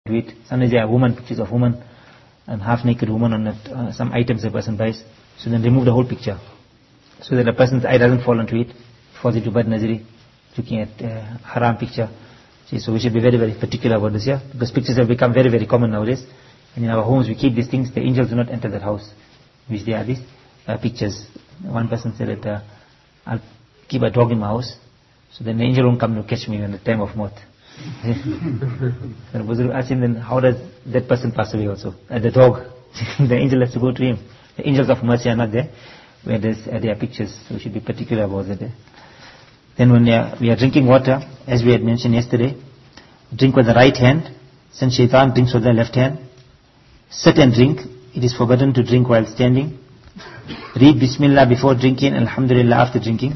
to it. Sometimes there are women, pictures of women, and half-naked woman on it, some items a person buys. So then remove the whole picture, so that a person's eye doesn't fall into it, falls into bad nazari, looking at haram picture. See, so we should be very, very particular about this, because pictures have become very, very common nowadays. And in our homes we keep these things, the angels do not enter that house, which there are these pictures. One person said that, I'll keep a dog in my house, so then the angel won't come to catch me in the time of maut. I asked him, then how does that person pass away also? The dog. The angel has to go to him. The angels of mercy are not there, where there are pictures, so we should be particular about that. Then when we are drinking water, as we had mentioned yesterday, drink with the right hand, since shaitan drinks with the left hand. Sit and drink. It is forbidden to drink while standing. Read Bismillah before drinking, Alhamdulillah after drinking.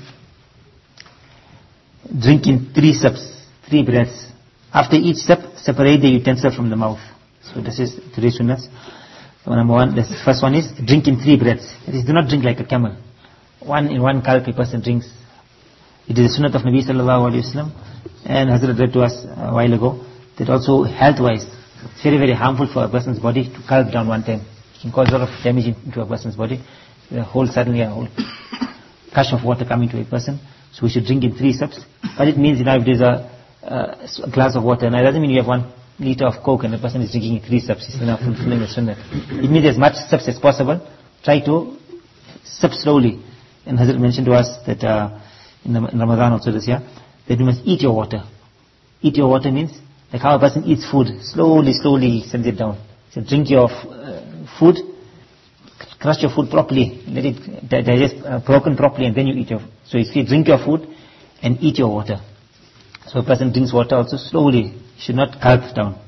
Drink in 3 sips, 3 breaths. After each sip, separate the utensil from the mouth. So this is 3 sunnahs. So number 1, the first one is drink in 3 breaths. That is, do not drink like a camel. In one gulp a person drinks. It is the sunnah of Nabi sallallahu alayhi wa sallam. And Hazrat read to us a while ago that also health-wise, it's very, very harmful for a person's body to gulp down one time. It can cause a lot of damage into a person's body. Suddenly a whole gush of water coming to a person. So we should drink in 3 sips. But it means, if there's a glass of water, and it doesn't mean you have 1 liter of Coke and the person is drinking in 3 sips. He's not fulfilling the sunnah. It means as much sips as possible. Try to sip slowly. And Hazrat mentioned to us that in Ramadan also this year, that you must eat your water. Eat your water means like how a person eats food. Slowly, slowly he sends it down. So drink your food, crush your food properly, let it digest broken properly, and then you eat your food. So if you drink your food and eat your water. So a person drinks water also slowly, should not gulp down.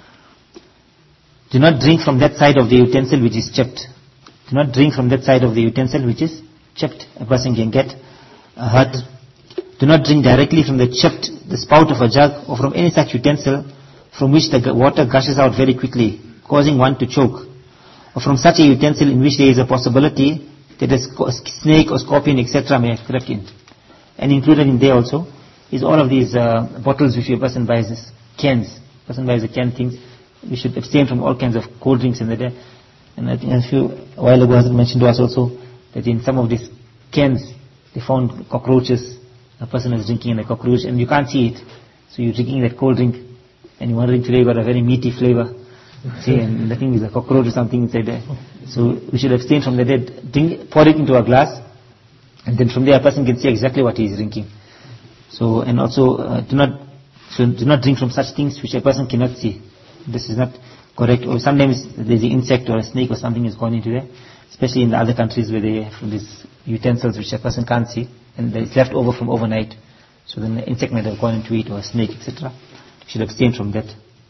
Do not drink from that side of the utensil which is chipped. Do not drink from that side of the utensil which is chipped. A person can get hurt. Do not drink directly from the spout of a jug or from any such utensil from which the water gushes out very quickly, causing one to choke. Or from such a utensil in which there is a possibility that a snake or scorpion etc. may have crept in. And included in there also is all of these bottles which a person buys, this cans. A person buys the canned things. We should abstain from all kinds of cold drinks in the day. And I think a while ago Hazrat mentioned to us also that in some of these cans they found cockroaches. A person is drinking in a cockroach and you can't see it. So you're drinking that cold drink and you're wondering today got a very meaty flavor. See, and the thing is a cockroach or something inside there. So we should abstain from that. Pour it into a glass, and then from there a person can see exactly what he is drinking. So, and also do not drink from such things which a person cannot see. This is not correct. Or sometimes there's an insect or a snake or something has gone into there, especially in the other countries where they have these utensils which a person can't see, and it's left over from overnight. So then the insect might have gone into it, or a snake, etc. You should abstain from that.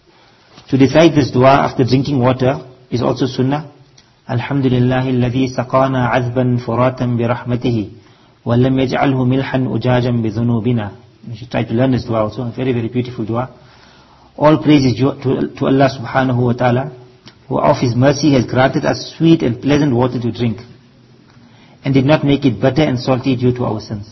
To recite this dua after drinking water is also sunnah. Alhamdulillahi alladhi saqana azban furatan bi rahmatihi wa lam yaj'alhu milhan ujajan bi dhunubina. You should try to learn this dua also. A very, very beautiful dua. All praise is to Allah subhanahu wa ta'ala, who of His mercy has granted us sweet and pleasant water to drink, and did not make it bitter and salty due to our sins.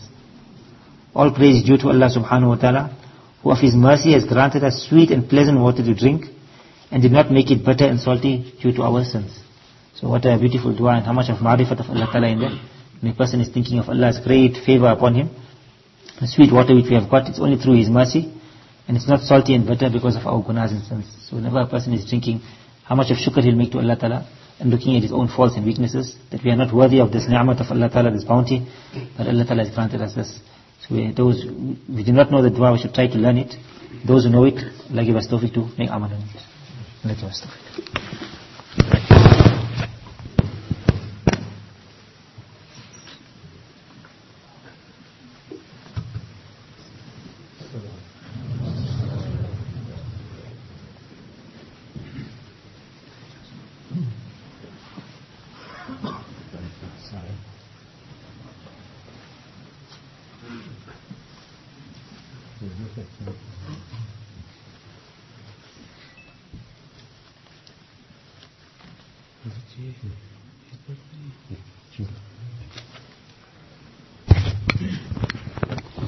All praise is due to Allah subhanahu wa ta'ala, who of His mercy has granted us sweet and pleasant water to drink, and did not make it bitter and salty due to our sins. So what a beautiful dua, and how much of ma'rifat of Allah ta'ala in there. When a person is thinking of Allah's great favor upon him, the sweet water which we have got, it's only through His mercy, and it's not salty and bitter because of our gunas and sins. So whenever a person is drinking, how much of shukr he'll make to Allah ta'ala, and looking at his own faults and weaknesses, that we are not worthy of this ni'mat of Allah ta'ala, this bounty, but Allah ta'ala has granted us this. So we do not know the dua, we should try to learn it. Those who know it, Allah give us tawfiq to make amal on it. Allah give us tawfiq.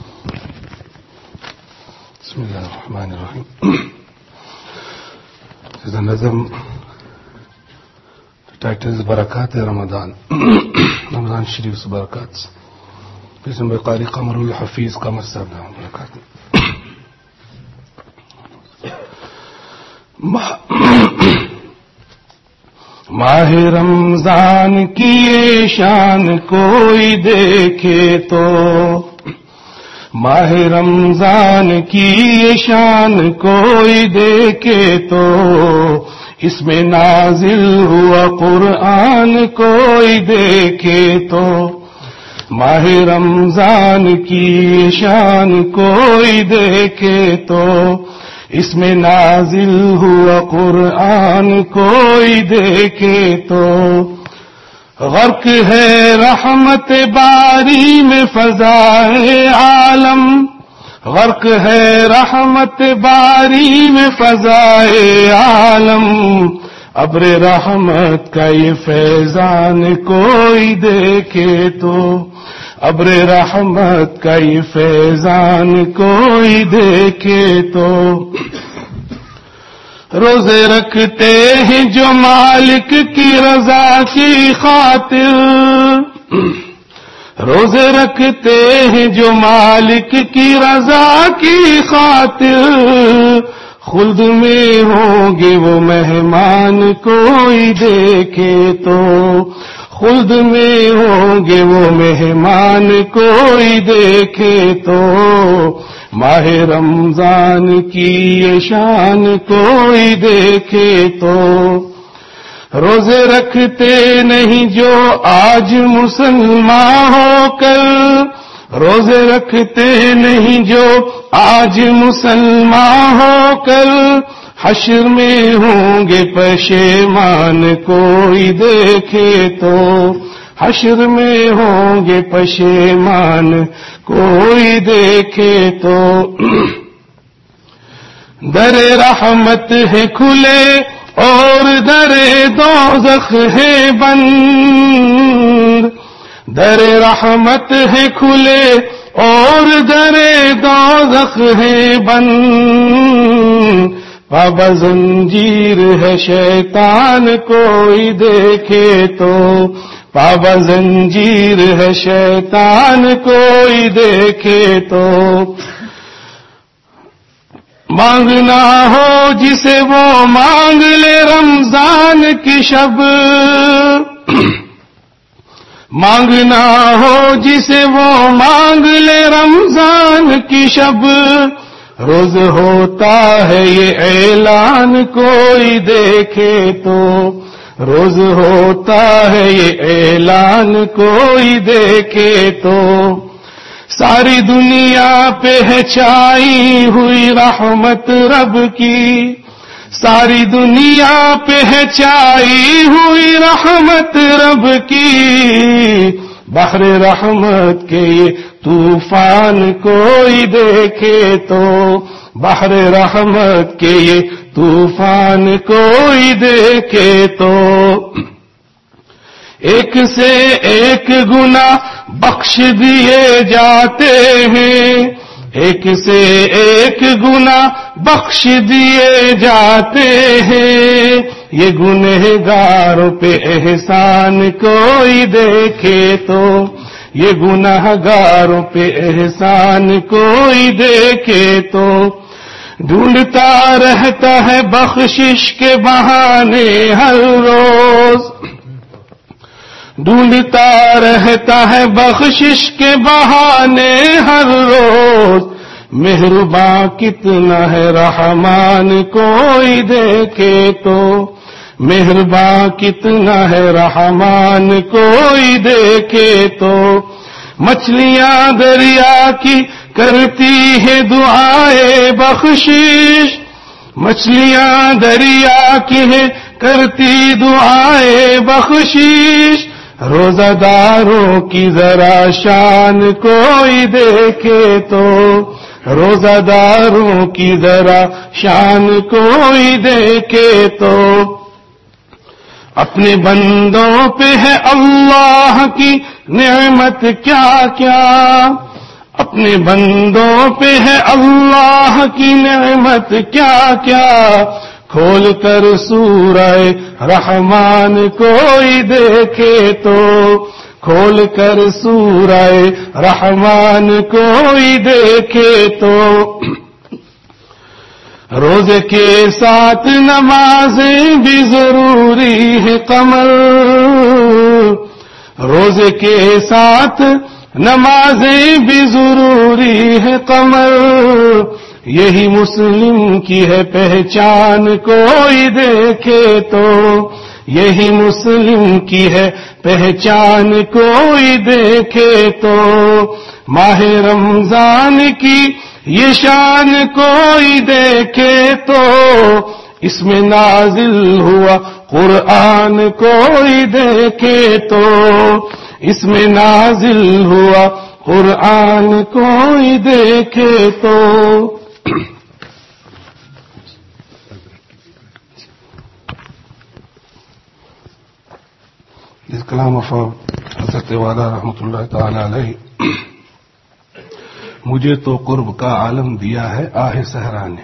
بسم الله الرحمن الرحيم is a nazm. The title is Barakat-e-Ramadan. Ramadan Sharif's Barakats. Written by Qari Qamarul Hafiz Qamar Sahib. Barakat. ماہ رمضان کی یہ شان کوئی دیکھے تو، ماہ رمضان کی یہ شان کوئی دیکھے تو، اس میں نازل ہوا قرآن کوئی دیکھے تو، ماہ رمضان کی یہ شان کوئی دیکھے تو، اس میں نازل ہوا قرآن کوئی دیکھے تو، غرق ہے رحمت باری میں فضائے عالم، غرق ہے رحمت باری میں فضائے عالم، ابر رحمت کا یہ فیضان کوئی دیکھے تو، ابر رحمت کا یہ فیضان کوئی دیکھے تو، روزے رکھتے ہیں جو مالک کی رضا کی خاطر، روزے رکھتے ہیں جو مالک کی رضا کی خاطر، خلد میں ہوں گے وہ مہمان کوئی دیکھے تو، خلد میں ہوں گے وہ مہمان کوئی دیکھے تو، ماہ رمضان کی یہ شان کوئی دیکھے تو، روزے رکھتے نہیں جو آج مسلمان ہو کر، روزے رکھتے نہیں جو آج مسلمان ہو کر، حشر میں ہوں گے پشیمان کوئی دیکھے تو، حشر میں ہوں گے پشیمان کوئی دیکھے تو، در رحمت ہے کھلے اور در دوزخ ہے بند، در رحمت ہے کھلے اور در دوزخ ہے بند، بابا زنجیر ہے شیطان کوئی دیکھے تو، بابا زنجیر ہے شیطان کوئی دیکھے تو، مانگنا ہو جسے وہ مانگ لے رمضان کی شب، مانگنا ہو جسے وہ مانگ لے رمضان کی شب، روز ہوتا ہے یہ اعلان کوئی دیکھے تو، روز ہوتا ہے یہ اعلان کوئی دیکھے تو، ساری دنیا پہ ہے چھائی ہوئی رحمت رب کی، ساری دنیا پہ ہے چھائی ہوئی رحمت رب کی، بحر رحمت کے یہ طوفان کوئی دیکھے تو، بحر رحمت کے یہ طوفان کوئی دیکھے تو، ایک سے ایک گناہ بخش دیے جاتے ہیں، ایک سے ایک گناہ بخش دیے جاتے ہیں، یہ گنہگاروں پہ احسان کوئی دیکھے تو، یہ گنہگاروں پہ احسان کوئی دیکھے تو، ڈھونڈتا رہتا ہے بخشش کے بہانے ہر روز، ڈھونڈتا رہتا ہے بخشش کے بہانے ہر روز، مہرباں کتنا ہے رحمان کوئی دیکھے تو، مہرباں کتنا ہے رحمان کوئی دیکھے تو، مچھلیاں دریا کی کرتی ہے دعائے بخشش، مچھلیاں دریا کی ہے کرتی دعائے بخشش، روزہ داروں کی ذرا شان کوئی دیکھے تو، روزہ داروں کی ذرا شان کوئی دیکھے تو، اپنے بندوں پہ ہے اللہ کی نعمت کیا کیا، اپنے بندوں پہ ہے اللہ کی نعمت کیا کیا، کھول کر سورہ رحمان کوئی دیکھے تو، کھول کر سورہ رحمان کوئی دیکھے تو، روزے کے ساتھ نمازیں بھی ضروری ہے قمر، روزے کے ساتھ نمازیں بھی ضروری ہے قمر، یہی مسلم کی ہے پہچان کوئی دیکھے تو، یہی مسلم کی ہے پہچان کوئی دیکھے تو، ماہ رمضان کی یہ شان کوئی دیکھے تو، اس میں نازل ہوا قرآن کوئی دیکھے تو، اس میں نازل ہوا قرآن کوئی دیکھے تو۔ اس کلام حضرت والا رحمۃ اللہ تعالی علیہ، مجھے تو قرب کا عالم دیا ہے آہ صحرا نے،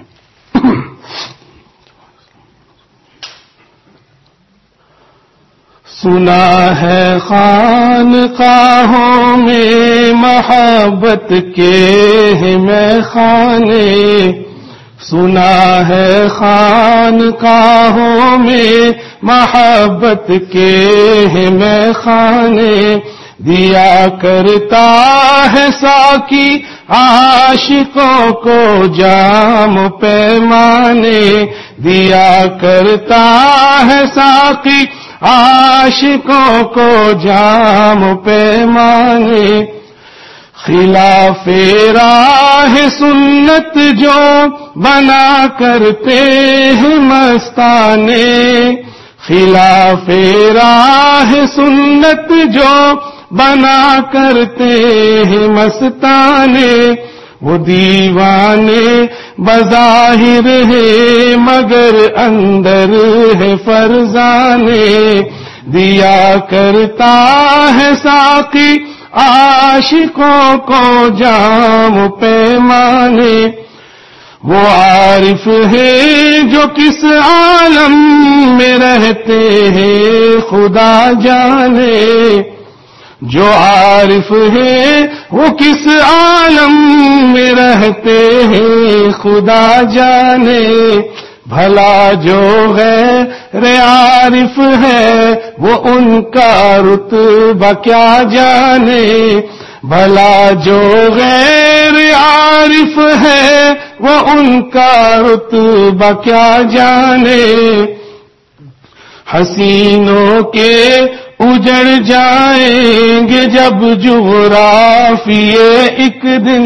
سنا ہے خانقاہوں میں محبت کے میخانے، سنا ہے خانقاہوں میں محبت کے میخانے، دیا کرتا ہے ساقی عاشقوں کو جام پیمانے، دیا کرتا ہے ساقی عاشقوں کو جام پیمانے، خلاف راہ سنت جو بنا کرتے ہیں مستانے، خلاف راہ سنت جو بنا کرتے ہیں مستانے، وہ دیوانے بظاہر ہے مگر اندر ہے فرزانے، دیا کرتا ہے ساقی عاشقوں کو جام پیمانے، وہ عارف ہے جو کس عالم میں رہتے ہیں خدا جانے، جو عارف ہے وہ کس عالم میں رہتے ہیں خدا جانے، بھلا جو غیر عارف ہے وہ ان کا رتبہ کیا جانے، بھلا جو غیر عارف ہے وہ ان کا رتبہ کیا جانے، حسینوں کے اجڑ جائیں گے جب جغرافیے ایک دن،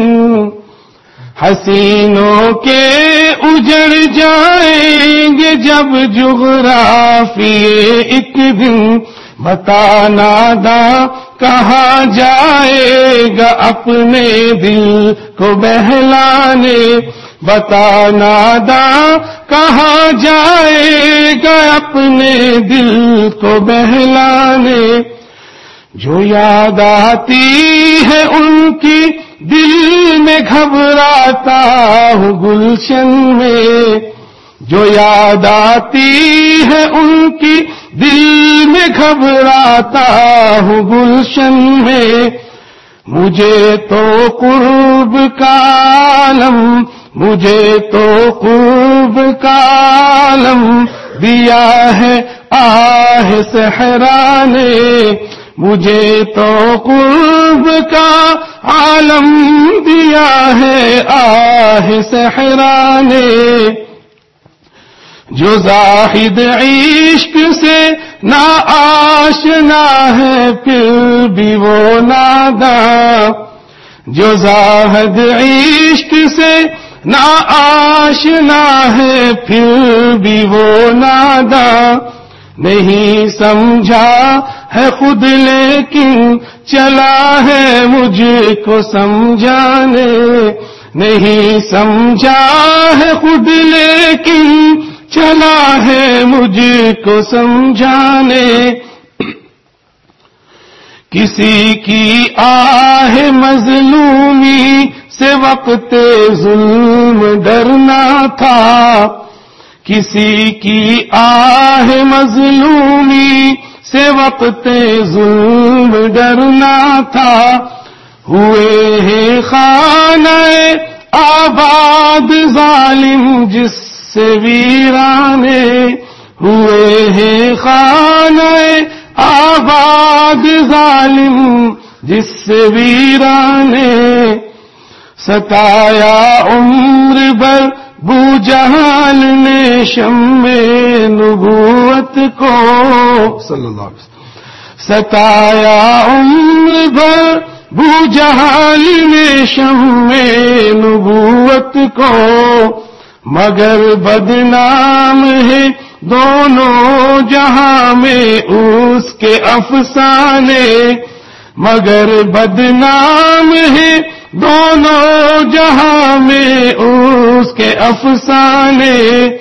حسینوں کے اجڑ جائیں گے جب جغرافیے ایک دن، بتا نادا کہاں جائے گا اپنے دل کو بہلانے، بتا نادا کہاں جائے گا اپنے دل کو بہلانے، جو یاد آتی ہے ان کی دل میں گھبراتا ہوں گلشن میں، جو یاد آتی ہے ان کی دل میں گھبراتا ہوں گلشن میں، مجھے تو قرب کا عالم، مجھے تو قرب کا عالم دیا ہے آہ صحرا نے، مجھے تو قرب کا عالم دیا ہے آہ صحرا نے، جو زاہد عشق سے نا آشنا ہے پھر بھی وہ ناداں، جو زاہد عشق سے نا آشنا ہے پھر بھی وہ ناداں، نہیں سمجھا ہے خود لیکن چلا ہے مجھ کو سمجھانے، نہیں سمجھا ہے خود لیکن چلا ہے مجھ کو سمجھانے، کسی کی آہ مظلومی سے وقت ظلم ڈرنا تھا، کسی کی آہ مظلومی سے وقت ظلم ڈرنا تھا. ہوئے ہیں خانہ آباد ظالم جس سے ویرانے. ہوئے ہیں خانہ آباد ظالم جس سے ویرانے. ستایا عمر بھر بو جہال نے شمع نبوت کو. صلی اللہ علیہ وسلم. ستایا عمر بھر بو جہال نے شمع نبوت کو. مگر بدنام ہے دونوں جہاں میں اس کے افسانے. مگر بدنام ہے دونوں جہاں میں اس کے افسانے.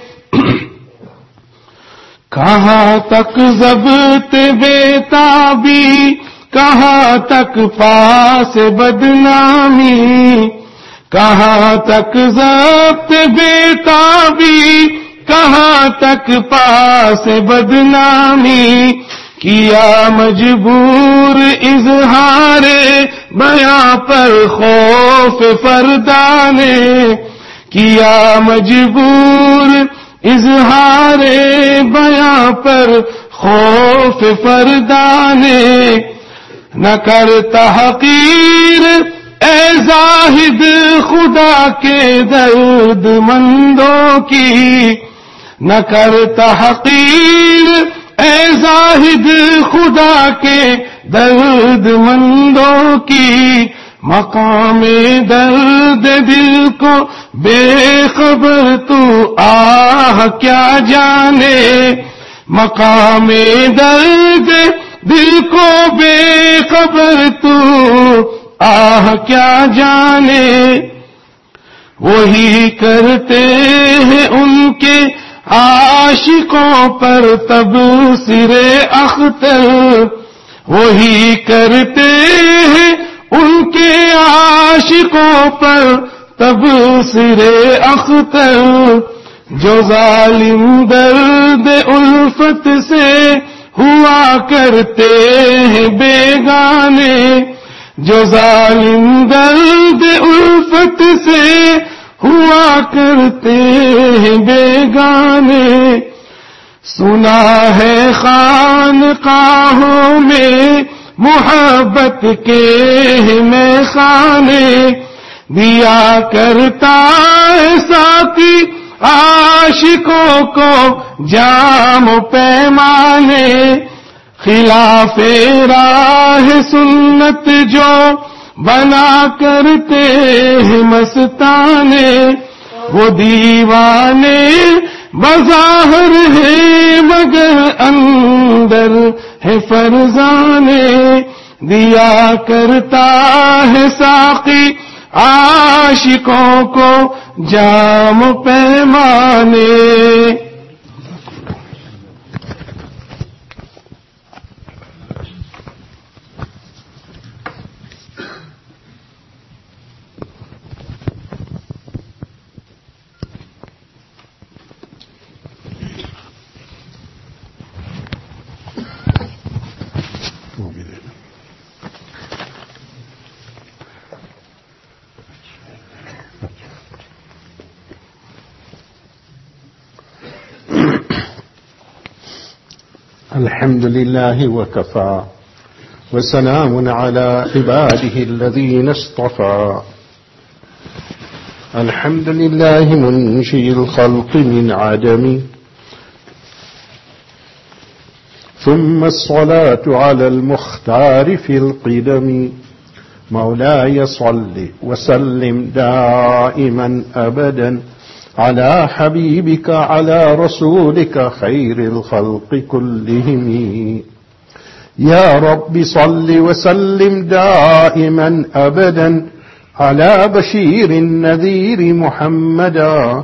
کہاں تک ضبط بیتابی کہاں تک پاس بدنامی. کہاں تک ضبط بیتابی کہاں تک پاس بدنامی. کیا مجبور اظہار بیاں پر خوف فردا نے. کیا مجبور اظہار بیاں پر خوف فردا نے. نہ کر تحقیر اے زاہد خدا کے درد مندوں کی. نہ کر تحقیر اے زاہد خدا کے درد مندوں کی. مقام درد دل کو بے خبر تو آہ کیا جانے. مقام درد دل کو بے خبر تو آہ کیا جانے. وہی کرتے ہیں ان کے عاشقوں پر تبصرہ اختر. وہی کرتے ہیں ان کے عاشقوں پر تبصرہ اختر. جو ظالم درد الفت سے ہوا کرتے ہیں بیگانے. جو ظالم درد الفت سے ہوا کرتے ہیں بیگانے. سنا ہے خانقاہوں میں محبت کے میں خانے. دیا کرتا ہے ساتھی عاشقوں کو جام و پیمانے. خلاف راہ سنت جو بنا کرتے ہیں مستانے. وہ دیوانے بظاہر ہے مگر اندر ہے فرزانے. دیا کرتا ہے ساقی عاشقوں کو جام پیمانے. الحمد لله وكفى وسلام على عباده الذين اصطفى. الحمد لله منشئ الخلق من عدم ثم الصلاة على المختار في القدم. مولاي صل وسلم دائما أبدا على حبيبك على رسولك خير الخلق كلهم. يا رب صل وسلم دائما أبدا على بشير النذير محمدا.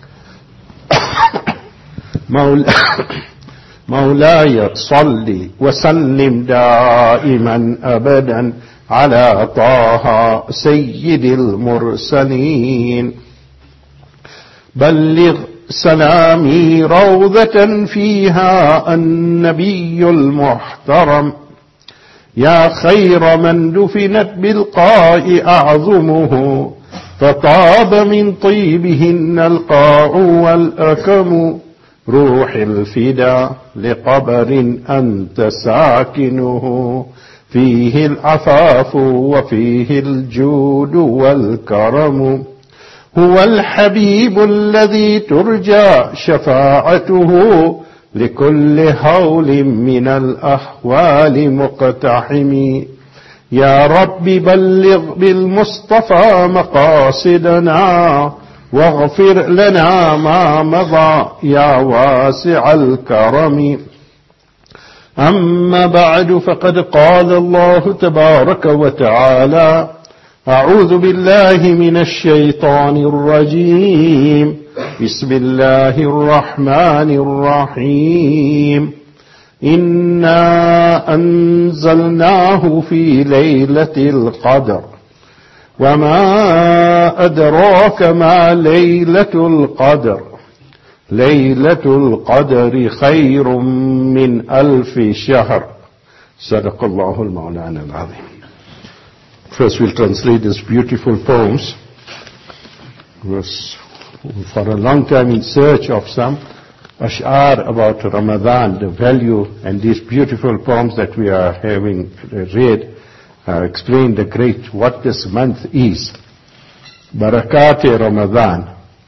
مولاي صل وسلم دائما أبدا على طه سيد المرسلين. بلغ سلامي روضة فيها النبي المحترم. يا خير من دفنت بالقاء أعظمه، فطاب من طيبهن القاع والأكم. روح الفدا لقبر أنت ساكنه، فيه العفاف وفيه الجود والكرم. هو الحبيب الذي ترجى شفاعته، لكل هول من الأحوال مقتحم. يا رب بلغ بالمصطفى مقاصدنا، واغفر لنا ما مضى يا واسع الكرم. أما بعد، فقد قال الله تبارك وتعالى: أعوذ بالله من الشيطان الرجيم، بسم الله الرحمن الرحيم. إنا أنزلناه في ليلة القدر، وما أدراك ما ليلة القدر. ليلة القدر خير من 1000 شهر. صدق الله المولانا العظيم. First we'll translate these beautiful poems. Was for a long time in search of some ash'ar about Ramadan, the value, and these beautiful poems that we are having read explain the great, what this month is. Barakat Ramadan,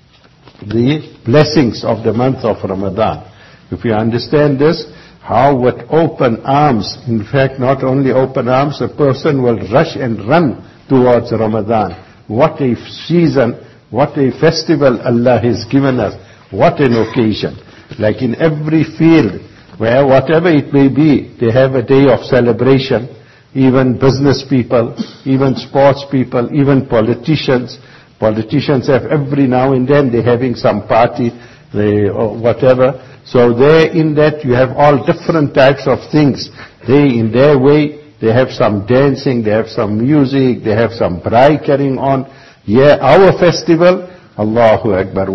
the blessings of the month of Ramadan. If you understand this, how with open arms, in fact not only open arms, a person will rush and run towards Ramadan. What a season, what a festival Allah has given us, what an occasion. Like in every field, where whatever it may be, they have a day of celebration. Even business people, even sports people, even politicians. Politicians have every now and then, they're having some party, or whatever. So there in that you have all different types of things. They in their way, they have some dancing, they have some music, they have some braai carrying on. Yeah, our festival, Allahu Akbar.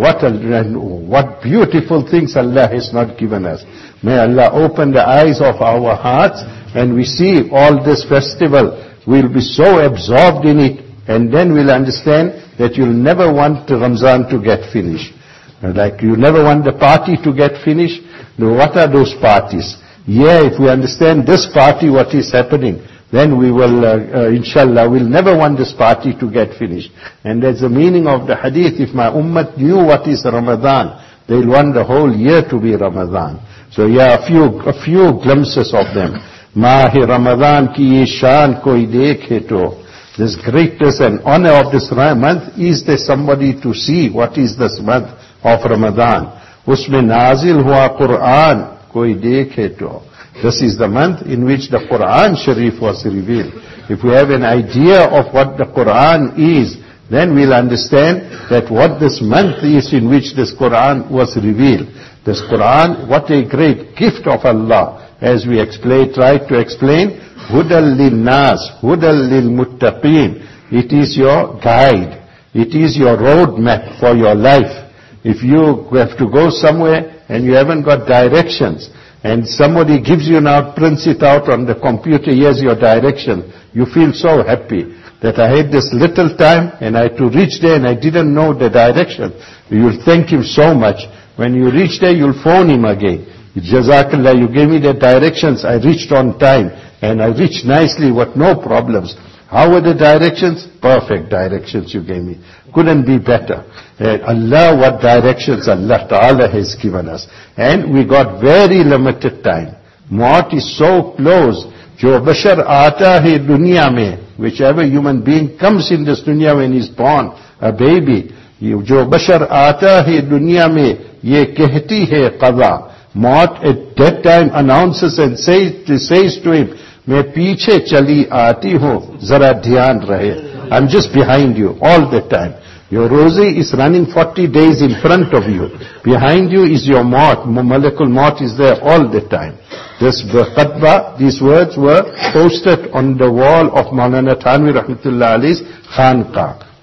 What beautiful things Allah has not given us. May Allah open the eyes of our hearts and we see all this festival. We'll be so absorbed in it, and then we'll understand that you'll never want Ramzan to get finished. Like you never want the party to get finished. No, what are those parties? Yeah, if we understand this party, what is happening, then we will, inshallah, we'll never want this party to get finished. And that's the meaning of the hadith. If my ummah knew what is Ramadan, they'll want the whole year to be Ramadan. So yeah, a few glimpses of them. Mahi Ramadan ki ye shan koi dekhe to. This greatness and honor of this month, is there somebody to see what is this month of Ramadan? Usme nazil hua Quran koi dekhe to. This is the month in which the Quran Sharif was revealed. If we have an idea of what the Quran is, then we'll understand that what this month is in which this Quran was revealed. This Quran, what a great gift of Allah. As we tried to explain, Hudal lil nas, Hudal lil muttaqeen. It is your guide. It is your roadmap for your life. If you have to go somewhere and you haven't got directions, and somebody gives you now, prints it out on the computer, here's your direction, you feel so happy that I had this little time and I had to reach there and I didn't know the direction. You'll thank him so much. When you reach there, you'll phone him again. Jazakallah, you gave me the directions, I reached on time, and I reached nicely with no problems. How were the directions? Perfect directions you gave me. Couldn't be better. Allah, what directions Allah Ta'ala has given us. And we got very limited time. Maut is so close. Jo bashar aata hai dunya mein, whichever human being comes in this dunya when he's born, a baby, jo bashar aata hai dunya mein, ye kehti hai qada. Maut at that time announces and says to him, मैं पीछे चली आती हूँ, जरा ध्यान रहे. I'm just behind you all the time. Your rosy is running 40 days in front of you. Behind you is your maut. Malakul maut is there all the time. This Qatba, these words were posted on the wall of Maulana Thanvi Rahmatullah Ali's Khanqa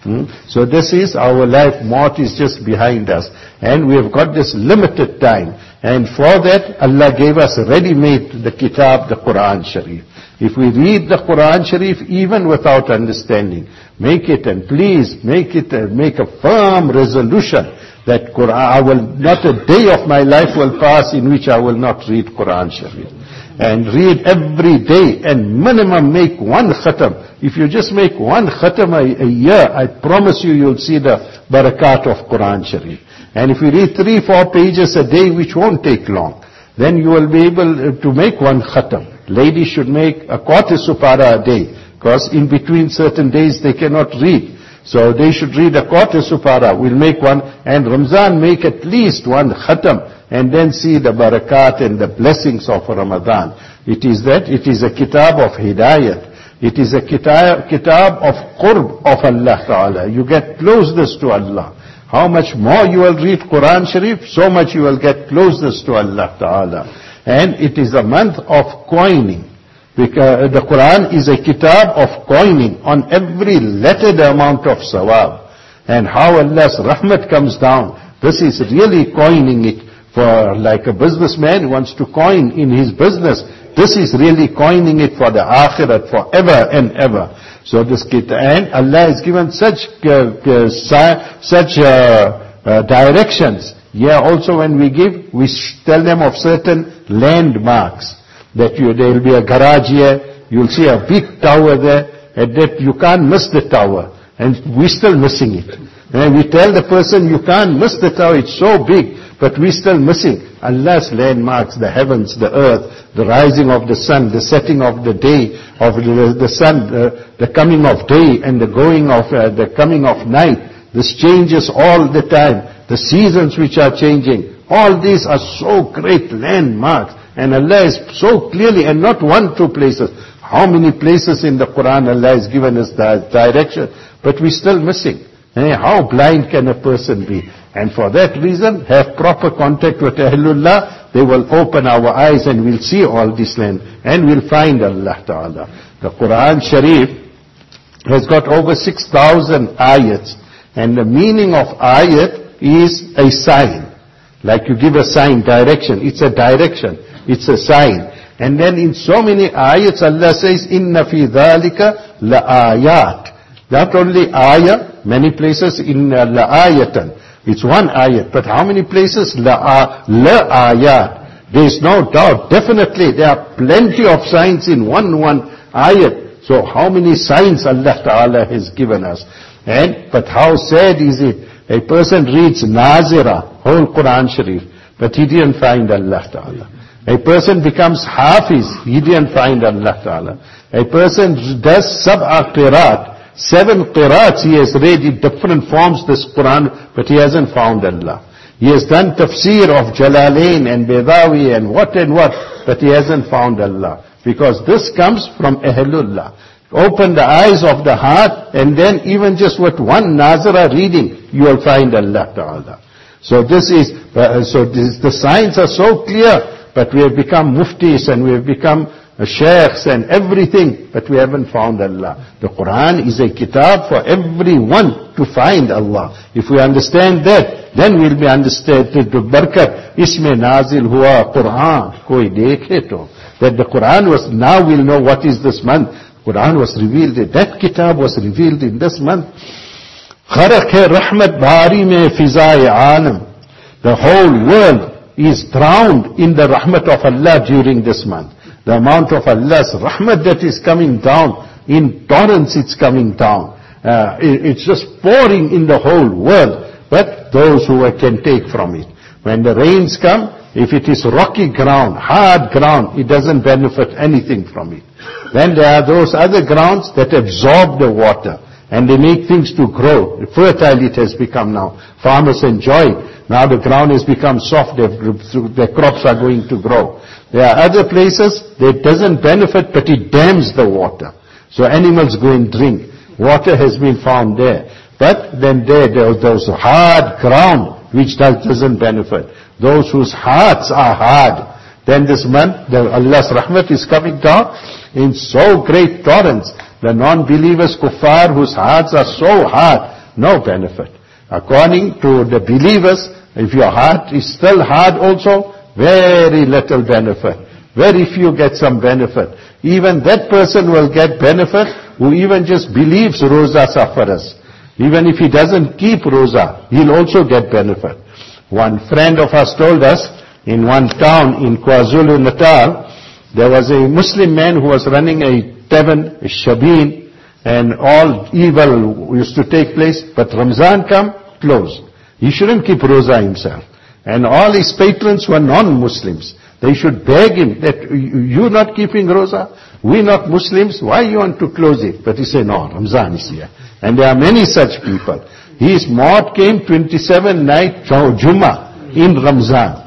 So this is our life. Maut is just behind us. And we have got this limited time. And for that, Allah gave us ready-made the kitab, the Quran Sharif. If we read the Quran Sharif even without understanding, make it and please make a firm resolution that Quran, not a day of my life will pass in which I will not read Quran Sharif. And read every day and minimum make one khatam. If you just make one khatam a year, I promise you, you'll see the barakat of Quran Sharif. And if you read 3-4 pages a day, which won't take long, then you will be able to make one khatam. Ladies should make a quarter supara a day, because in between certain days they cannot read. So they should read a quarter supara. We'll make one, and Ramzan make at least one khatam, and then see the barakat and the blessings of Ramadan. It is a kitab of hidayat. It is a kitab of qurb of Allah Ta'ala. You get closeness to Allah. How much more you will read Quran Sharif, so much you will get closeness to Allah Ta'ala. And it is a month of coining. Because the Quran is a kitab of coining. On every letter the amount of sawab. And how Allah's rahmat comes down. This is really coining it. For like a businessman who wants to coin in his business, this is really coining it for the akhirat forever and ever. So this kitab, and Allah has given such directions. Yeah, also when we give, we tell them of certain landmarks. That there will be a garage here, you'll see a big tower there, and that you can't miss the tower. And we're still missing it. And we tell the person, you can't miss the tower, it's so big, but we're still missing Allah's landmarks, the heavens, the earth, the rising of the sun, the setting of the day, of the sun, the coming of day and the coming of night. This changes all the time. The seasons which are changing. All these are so great landmarks. And Allah is so clearly, and not 1-2 places. How many places in the Quran Allah has given us the direction, but we're still missing. How blind can a person be? And for that reason, have proper contact with Ahlullah. They will open our eyes and we'll see all this land. And we'll find Allah Ta'ala. The Quran Sharif has got over 6,000 ayats. And the meaning of ayat is a sign. Like you give a sign, direction. It's a direction. It's a sign. And then in so many ayats, Allah says, Inna fi dhalika la ayat. Not only ayah, many places in la ayatan. It's one ayat. But how many places? La ayat. There is no doubt. Definitely there are plenty of signs in one ayat. So how many signs Allah Ta'ala has given us? But how sad is it? A person reads Nazira, whole Quran Sharif, but he didn't find Allah Ta'ala. A person becomes Hafiz, he didn't find Allah Ta'ala. A person does Sab'a Qirat, 7 Qirats he has read in different forms this Quran, but he hasn't found Allah. He has done tafsir of Jalalain and Bedawi and what, but he hasn't found Allah. Because this comes from Ahlullah. Open the eyes of the heart, and then even just with one Nazira reading, you will find Allah Ta'ala. So the signs are so clear, but we have become muftis and we have become sheikhs and everything, but we haven't found Allah. The Quran is a kitab for everyone to find Allah. If we understand that, then we'll be understood the barakat. Isme nazil hua Quran, koi dekhe to. That the Quran was, now we'll know what is this month. Quran was revealed, that kitab was revealed in this month. Gharaq hai rahmat bhari mein fizai alam. The whole world is drowned in the rahmat of Allah during this month. The amount of Allah's rahmat that is coming down, in torrents it's coming down. It's just pouring in the whole world. But those who can take from it. When the rains come, if it is rocky ground, hard ground, it doesn't benefit anything from it. Then there are those other grounds that absorb the water and they make things to grow. Fertile it has become now. Farmers enjoy it. Now the ground has become soft, their crops are going to grow. There are other places that doesn't benefit, but it dams the water. So animals go and drink. Water has been found there. But then there are those hard ground which doesn't benefit. Those whose hearts are hard. Then this month, Allah's rahmat is coming down in so great torrents. The non-believers, kuffar, whose hearts are so hard, no benefit. According to the believers, if your heart is still hard also, very little benefit. Very few get some benefit. Even that person will get benefit who even just believes Roza Safaras. Even if he doesn't keep Roza, he'll also get benefit. One friend of us told us, in one town in KwaZulu-Natal, there was a Muslim man who was running a tavern, a shabin, and all evil used to take place, but Ramzan come, closed. He shouldn't keep Roza himself. And all his patrons were non-Muslims. They should beg him that, you're not keeping Roza, we're not Muslims, why you want to close it? But he said, no, Ramzan is here. And there are many such people. His maut came 27 night Jummah in Ramzan.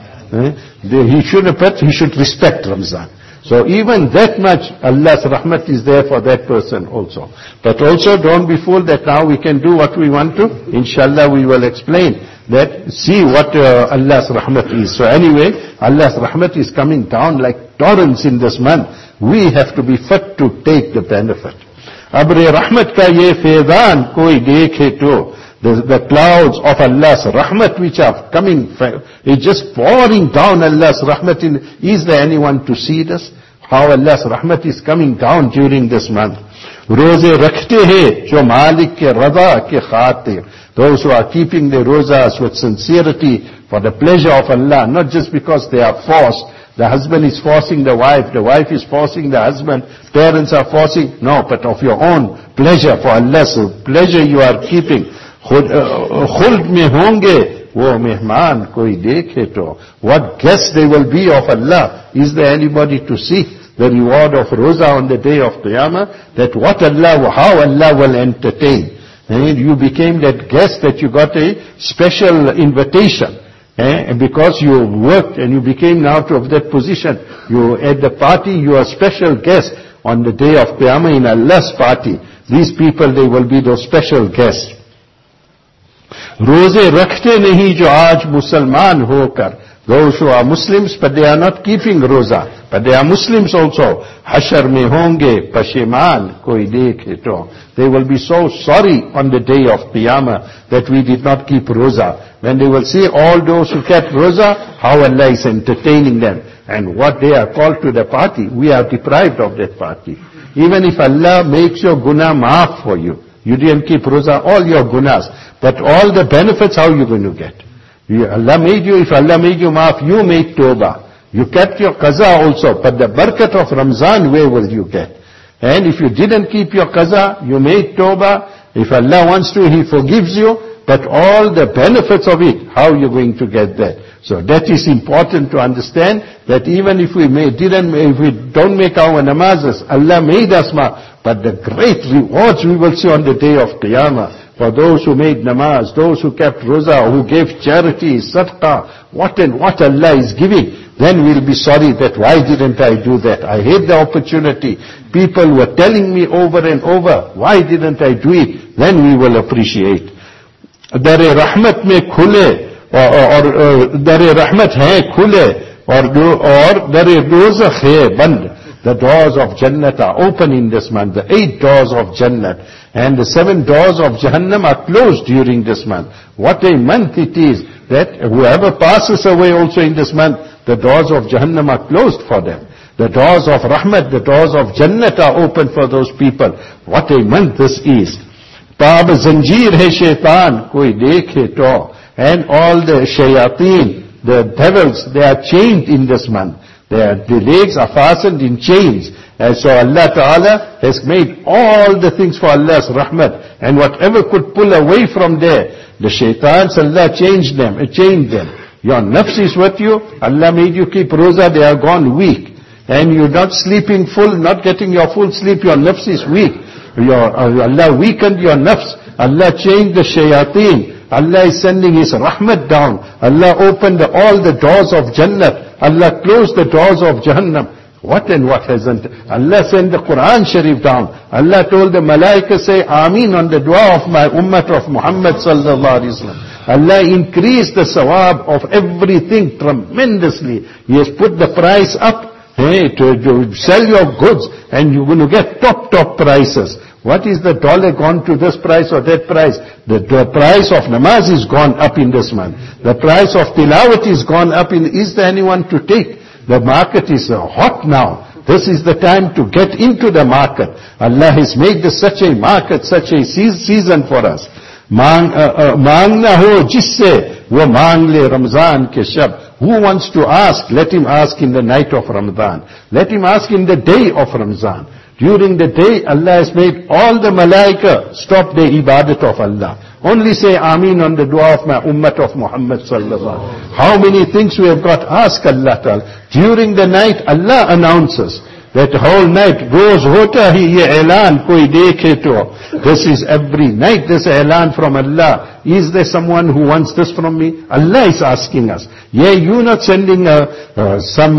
He should respect Ramzan. So even that much Allah's rahmat is there for that person also. But also don't be fooled that now we can do what we want to. Inshallah we will explain that, see what Allah's rahmat is. So anyway, Allah's rahmat is coming down like torrents in this month. We have to be fit to take the benefit. Abre rahmat ka ye faidan koi dekhe to. The clouds of Allah's rahmat which are coming, it's just pouring down Allah's rahmat. Is there anyone to see this? How Allah's rahmat is coming down during this month. Roze rakhte hai, jo malik ke rada ke khatir. Those who are keeping the rozas with sincerity for the pleasure of Allah, not just because they are forced. The husband is forcing the wife is forcing the husband, parents are forcing, no, but of your own pleasure, for Allah's pleasure you are keeping. Khuld mein honge, wo mehman koi dekhe to. What guests they will be of Allah. Is there anybody to see the reward of Roza on the day of Qiyamah? That what Allah, how Allah will entertain. And you became that guest that you got a special invitation. And because you worked and you became now to of that position, you at the party, you are special guest on the day of Qiyamah in Allah's party. These people, they will be those special guests. Roze rakhte nahi jo aaj Musalman hokar. Those who are Muslims, but they are not keeping Roza. But they are Muslims also. Hashar mein honge pashiman koi dekhe to. They will be so sorry on the day of Qiyamah that we did not keep Roza. When they will see all those who kept Roza, how Allah is entertaining them. And what they are called to the party, we are deprived of that party. Even if Allah makes your guna maaf for you, you didn't keep Roza, all your gunas. But all the benefits, how are you going to get? Allah made you, if Allah made you maaf, you made tawbah. You kept your qaza also, but the barakat of Ramzan, where will you get? And if you didn't keep your qaza, you made tawbah, if Allah wants to, He forgives you, but all the benefits of it, how are you going to get that? So that is important to understand, that even if we don't make our namazes, Allah made us but the great rewards we will see on the day of Qiyamah. For those who made namaz, those who kept roza, who gave charity, sadaqah, what and what Allah is giving, then we'll be sorry that why didn't I do that? I had the opportunity. People were telling me over and over, why didn't I do it? Then we will appreciate. Dar-e rahmat mein khule, or dar-e rahmat hai khule, or dar-e dozakh hai band. The doors of Jannat are open in this month, the 8 doors of Jannat, and the 7 doors of Jahannam are closed during this month. What a month it is, that whoever passes away also in this month, the doors of Jahannam are closed for them. The doors of Rahmat, the doors of Jannat are open for those people. What a month this is. Taab zanjeer hai shaitan, koi dekhe to. And all the shayateen, the devils, they are chained in this month. The legs are fastened in chains. And so Allah Ta'ala has made all the things for Allah's rahmat. And whatever could pull away from there, the shaitans, Allah chained them. Your nafs is with you. Allah made you keep roza, they are gone weak. And you're not sleeping full, not getting your full sleep, your nafs is weak. Allah weakened your nafs. Allah changed the shayateen. Allah is sending His rahmat down. Allah opened all the doors of Jannat. Allah closed the doors of Jahannam. What and what hasn't? Allah sent the Quran Sharif down. Allah told the Malaika, say Ameen on the dua of my ummah of Muhammad sallallahu alaihi wasallam. Allah increased the sawab of everything tremendously. He has put the price up. To sell your goods, and you're going to get top prices. What is the dollar gone to this price or that price? The price of namaz is gone up in this month. The price of tilawat is gone up is there anyone to take? The market is hot now. This is the time to get into the market. Allah has made this such a market, such a season for us. मांगना हो जिससे वो मांग ले रमजान के शब. Who wants to ask? Let him ask in the night of Ramadan. Let him ask in the day of Ramadan. During the day, Allah has made all the malaika stop their ibadat of Allah. Only say Ameen on the dua of my ummat of Muhammad sallallahu alaihi wasallam. How many things we have got? Ask Allah ta'ala. During the night, Allah announces that whole night, roz hota hi ye elan koi dekhe to. This is every night, this elan from Allah. Is there someone who wants this from me? Allah is asking us. Yeah, you're not sending some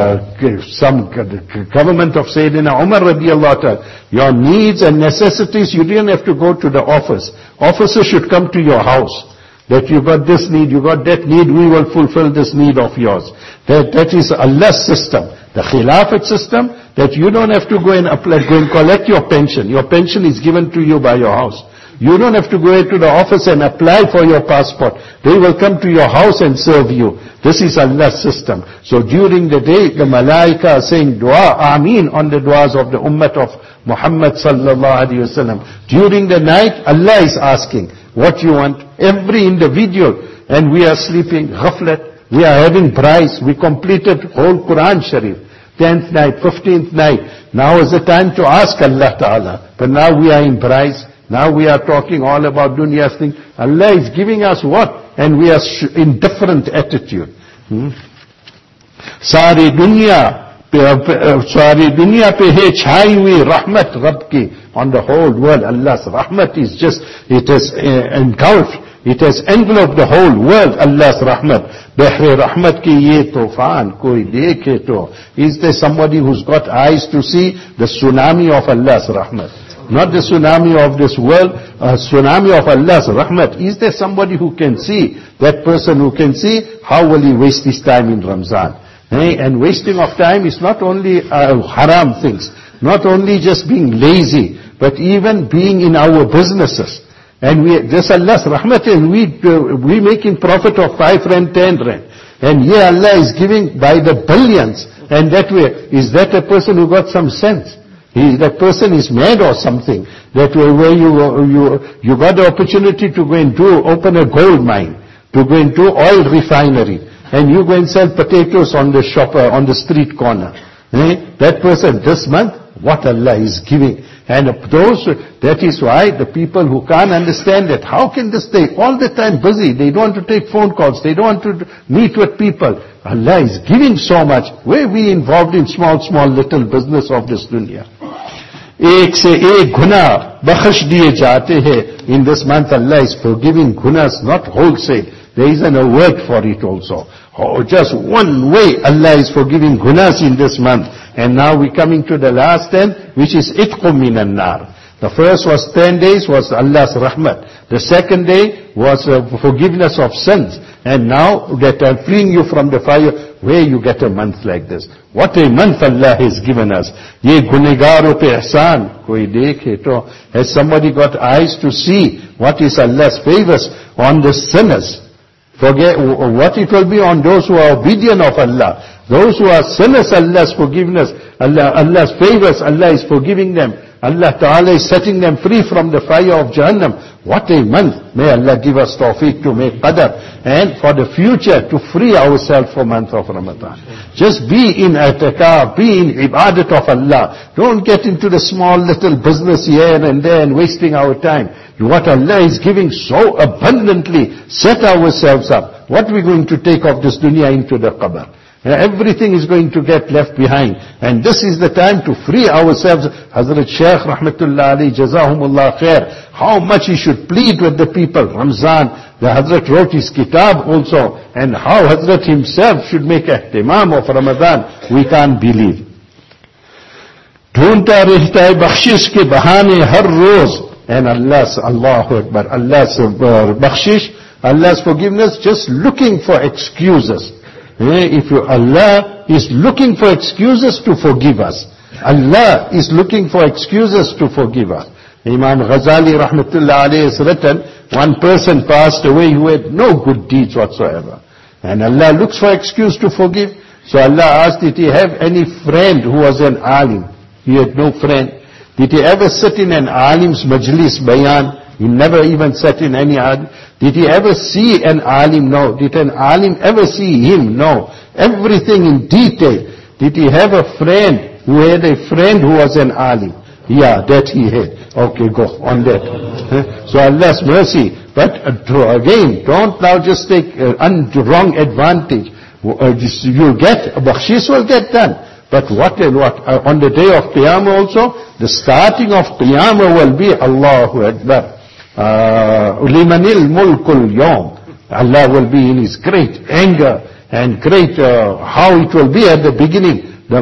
government of Sayyidina Umar radiyallahu ta'ala. Your needs and necessities, you didn't have to go to the office. Officers should come to your house. That you got this need, you got that need, we will fulfill this need of yours. That is Allah's system. The Khilafat system, that you don't have to go and apply, go and collect your pension. Your pension is given to you by your house. You don't have to go to the office and apply for your passport. They will come to your house and serve you. This is Allah's system. So during the day, the malaika are saying dua, Ameen on the duas of the ummah of Muhammad sallallahu alaihi wasallam. During the night, Allah is asking, what you want? Every individual. And we are sleeping, ghaflat. We are having prize. We completed whole Quran Sharif. 10th night, 15th night. Now is the time to ask Allah Ta'ala. But now we are in prize. Now we are talking all about dunya's thing. Allah is giving us what? And we are in different attitude. Sari dunya pe hai chhai hui rahmat Rabb ki. On the whole world, Allah's rahmat is just, it is engulfed. It has enveloped the whole world, Allah's rahmat. Behre rahmat ki ye tufan, koi dekhe to. Is there somebody who's got eyes to see the tsunami of Allah's rahmat? Not the tsunami of this world, tsunami of Allah's rahmat. Is there somebody who can see? That person who can see, how will he waste his time in Ramzan? And wasting of time is not only haram things, not only just being lazy, but even being in our businesses. And this Allah's rahmat, and we making profit of 5 rand, 10 rand. And here Allah is giving by the billions. And that way, is that a person who got some sense? That person is mad or something. That way where you got the opportunity to go and open a gold mine, to go and do oil refinery. And you go and sell potatoes on the shop, on the street corner. That person this month, what Allah is giving. And that is why the people who can't understand that, how can this stay all the time busy? They don't want to take phone calls. They don't want to meet with people. Allah is giving so much. Where we involved in small little business of this dunya? Ek se ek guna bakhsh diye jaate hai. In this month Allah is forgiving gunas, not wholesale. There isn't a word for it also. Just one way Allah is forgiving gunas in this month. And now we're coming to the last 10, which is itqum minan nar. The first was 10 days was Allah's rahmat. The second day was forgiveness of sins. And now that I'm freeing you from the fire, where you get a month like this. What a month Allah has given us. Ye gunegaro pe ihsan, koi dekhe to. Has somebody got eyes to see what is Allah's favors on the sinners? Forget what it will be on those who are obedient of Allah. Those who are sinners, Allah's forgiveness, Allah's favors, Allah is forgiving them. Allah Ta'ala is setting them free from the fire of Jahannam. What a month. May Allah give us tawfiq to make qadr. And for the future, to free ourselves for month of Ramadan. Just be in i'tikaf, be in ibadat of Allah. Don't get into the small little business here and there and wasting our time. What Allah is giving so abundantly, set ourselves up. What are we going to take of this dunya into the qabr? Everything is going to get left behind. And this is the time to free ourselves. Hazrat Shaykh Rahmatullah Ali, Jazahumullah Khair, how much he should plead with the people. Ramzan, the Hazrat wrote his kitab also. And how Hazrat himself should make ihtimam of Ramadan, we can't believe. Dhoonta rehta hai bakhshish ke bahane har roz. And Allahu Akbar, Allah's bakhshish, Allah's forgiveness, just looking for excuses. Allah is looking for excuses to forgive us. Allah is looking for excuses to forgive us. Imam Ghazali rahmatullah alayhi has written, one person passed away who had no good deeds whatsoever. And Allah looks for excuse to forgive. So Allah asked, did he have any friend who was an alim? He had no friend. Did he ever sit in an alim's majlis bayan? He never even sat in any alim. Did he ever see an alim? No. Did an alim ever see him? No. Everything in detail. Did he have a friend who had a friend who was an alim? Yeah, that he had. Okay, go on that. So Allah's mercy. But again, don't now just take wrong advantage. You'll get, bakhshish will get done. But what on the day of Qiyamah also, the starting of Qiyamah will be Allahu Akbar. Limanil mulkul yawm. Allah will be in His great anger and great, how it will be at the beginning. The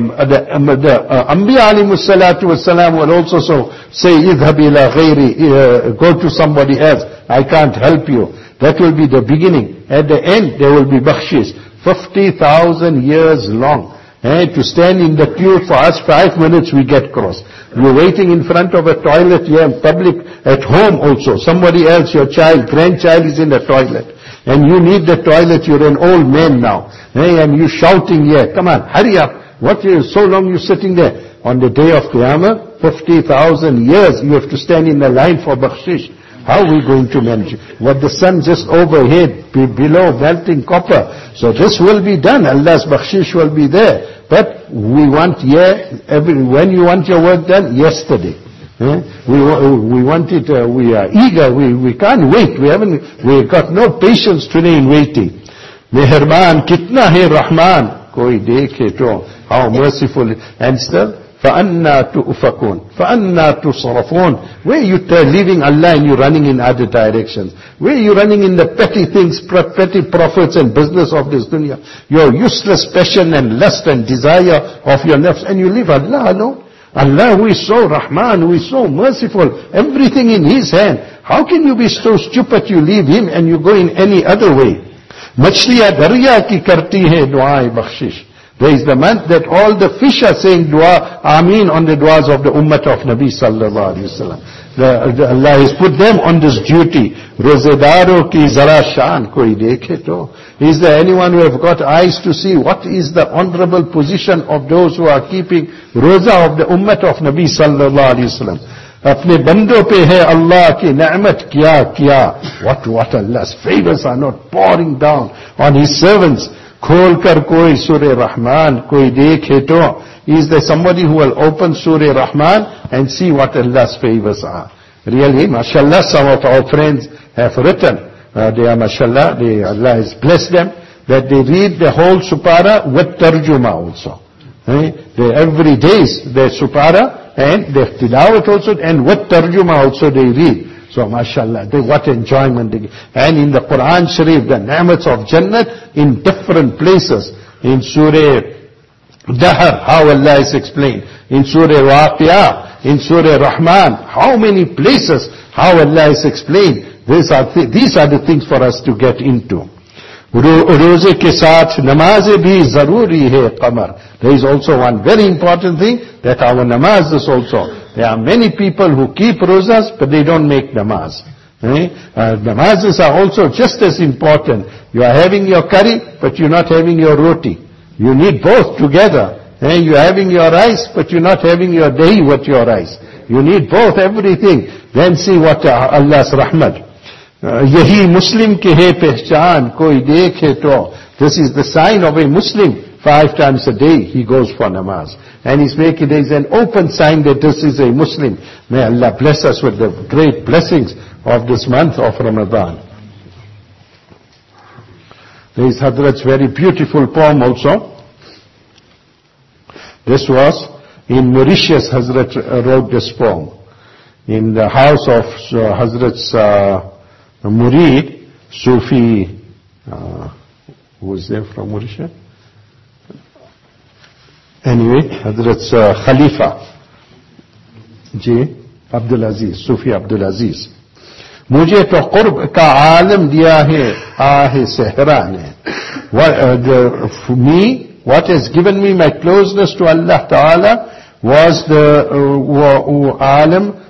Anbiya alayhimus salatu wassalam will also say, idhab ila ghayri, go to somebody else. I can't help you. That will be the beginning. At the end, there will be bakhshish. 50,000 years long. To stand in the queue for us 5 minutes, we get cross. You're waiting in front of a toilet here in public, at home also. Somebody else, your child, grandchild is in the toilet. And you need the toilet, you're an old man now. And you're shouting here, come on, hurry up. What is so long you sitting there? On the day of Qiyamah, 50,000 years you have to stand in the line for bakhshish. How are we going to manage it? What the sun just overhead, below melting copper. So this will be done. Allah's bakhshish will be there. But we want when you want your work done, yesterday. We want it, we are eager, we can't wait. We've got no patience today in waiting. Meherban kitna hai Rahman. Koi dekhe to, how merciful. And still, فَأَنَّا تُؤْفَكُونَ فَأَنَّا تُصْرَفُونَ Where you leaving Allah and you running in other directions? Where you running in the petty things, petty profits and business of this dunya? Your useless passion and lust and desire of your nafs, and you leave Allah alone? Allah who is so Rahman, who is so merciful, everything in His hand. How can you be so stupid you leave Him and you go in any other way? Machliya darya ki karti hai du'ai bakhshish. There is the month that all the fish are saying dua, Ameen, on the duas of the ummah of Nabi sallallahu alayhi wa sallam. Allah has put them on this duty. Rozedaro ki zara shan koi dekhe to. Is there anyone who have got eyes to see what is the honorable position of those who are keeping roza of the ummah of Nabi sallallahu alayhi wa sallam? Apne bando pe hai Allah ki ni'mat kiya. What Allah's favors are not pouring down on His servants. Khol kar koi Surah Rahman, koi dekhe to. Is there somebody who will open Surah Rahman and see what Allah's favors are? Really, mashallah, some of our friends have written, they are mashallah, Allah has blessed them, that they read the whole supara with tarjuma also. Every day their supara and their tilawat also, and with tarjuma also they read. So mashallah, what enjoyment they get. And in the Quran Sharif, the ni'mats of Jannat in different places. In Surah Dahr, how Allah is explained. In Surah Waqi'ah, in Surah Rahman, how many places, how Allah is explained. These are the things for us to get into. Roze ke saath namaz bhi zaruri hai qamar. There is also one very important thing, that our namaz is also. There are many people who keep rozas, but they don't make namaz. Namazes are also just as important. You are having your curry, but you're not having your roti. You need both together. You are having your rice, but you're not having your dahi with your rice. You need both, everything. Then see what Allah's rahmat. Yahi Muslim ke hai pehchan, koi dekhe to. This is the sign of a Muslim. 5 times a day he goes for namaz. And he's making, there is an open sign that this is a Muslim. May Allah bless us with the great blessings of this month of Ramadan. There is Hazrat's very beautiful poem also. This was in Mauritius, Hazrat wrote this poem. In the house of Hazrat's Murid, Sufi, who was there from Mauritius? Anyway, Hazrat's Khalifa, Abdul Aziz, Sufi Abdul Aziz. मुझे तो कुर्ब का आलम दिया है आहे सहरा ने. For me, what has given me my closeness to Allah Ta'ala was the alim,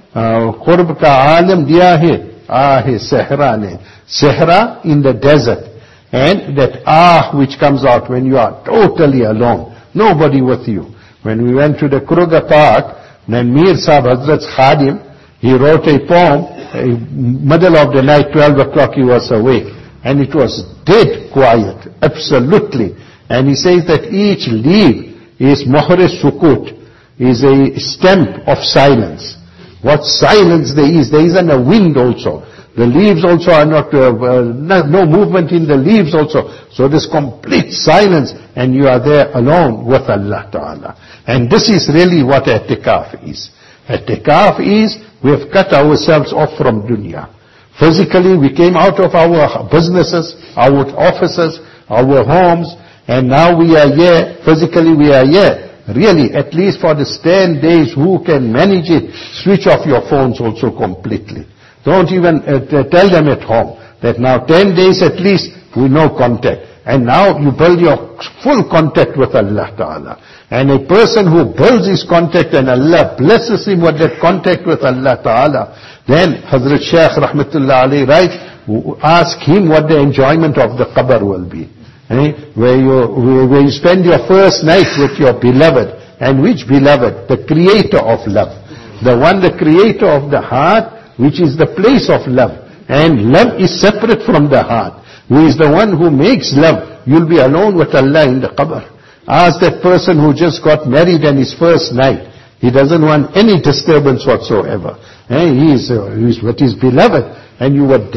qurb ka alam diya hai, sehra ne. Sehra in the desert. And that which comes out when you are totally alone. Nobody with you. When we went to the Kruger Park, then Mir Sahib Hazrat's Khadim, he wrote a poem, middle of the night, 12 o'clock he was awake. And it was dead quiet, absolutely. And he says that each leaf is mohre sukut, is a stamp of silence. What silence there isn't a wind also. The leaves also are not, no movement in the leaves also. So there's complete silence and you are there alone with Allah Ta'ala. And this is really what i'tikaf is. I'tikaf is, we have cut ourselves off from dunya. Physically, we came out of our businesses, our offices, our homes, and now we are here. Physically, we are here. Really, at least for the 10 days, who can manage it? Switch off your phones also completely. Don't even tell them at home that now 10 days at least, we no contact. And now you build your full contact with Allah Ta'ala. And a person who builds his contact and Allah blesses him with that contact with Allah Ta'ala, then Hazrat Shaykh Rahmatullah alayhi writes, ask him what the enjoyment of the qabr will be. Where you spend your first night with your beloved. And which beloved? The creator of love. The one, the creator of the heart, which is the place of love. And love is separate from the heart. Who is the one who makes love? You'll be alone with Allah in the qabr. Ask that person who just got married on his first night. He doesn't want any disturbance whatsoever. He is with his beloved. And you were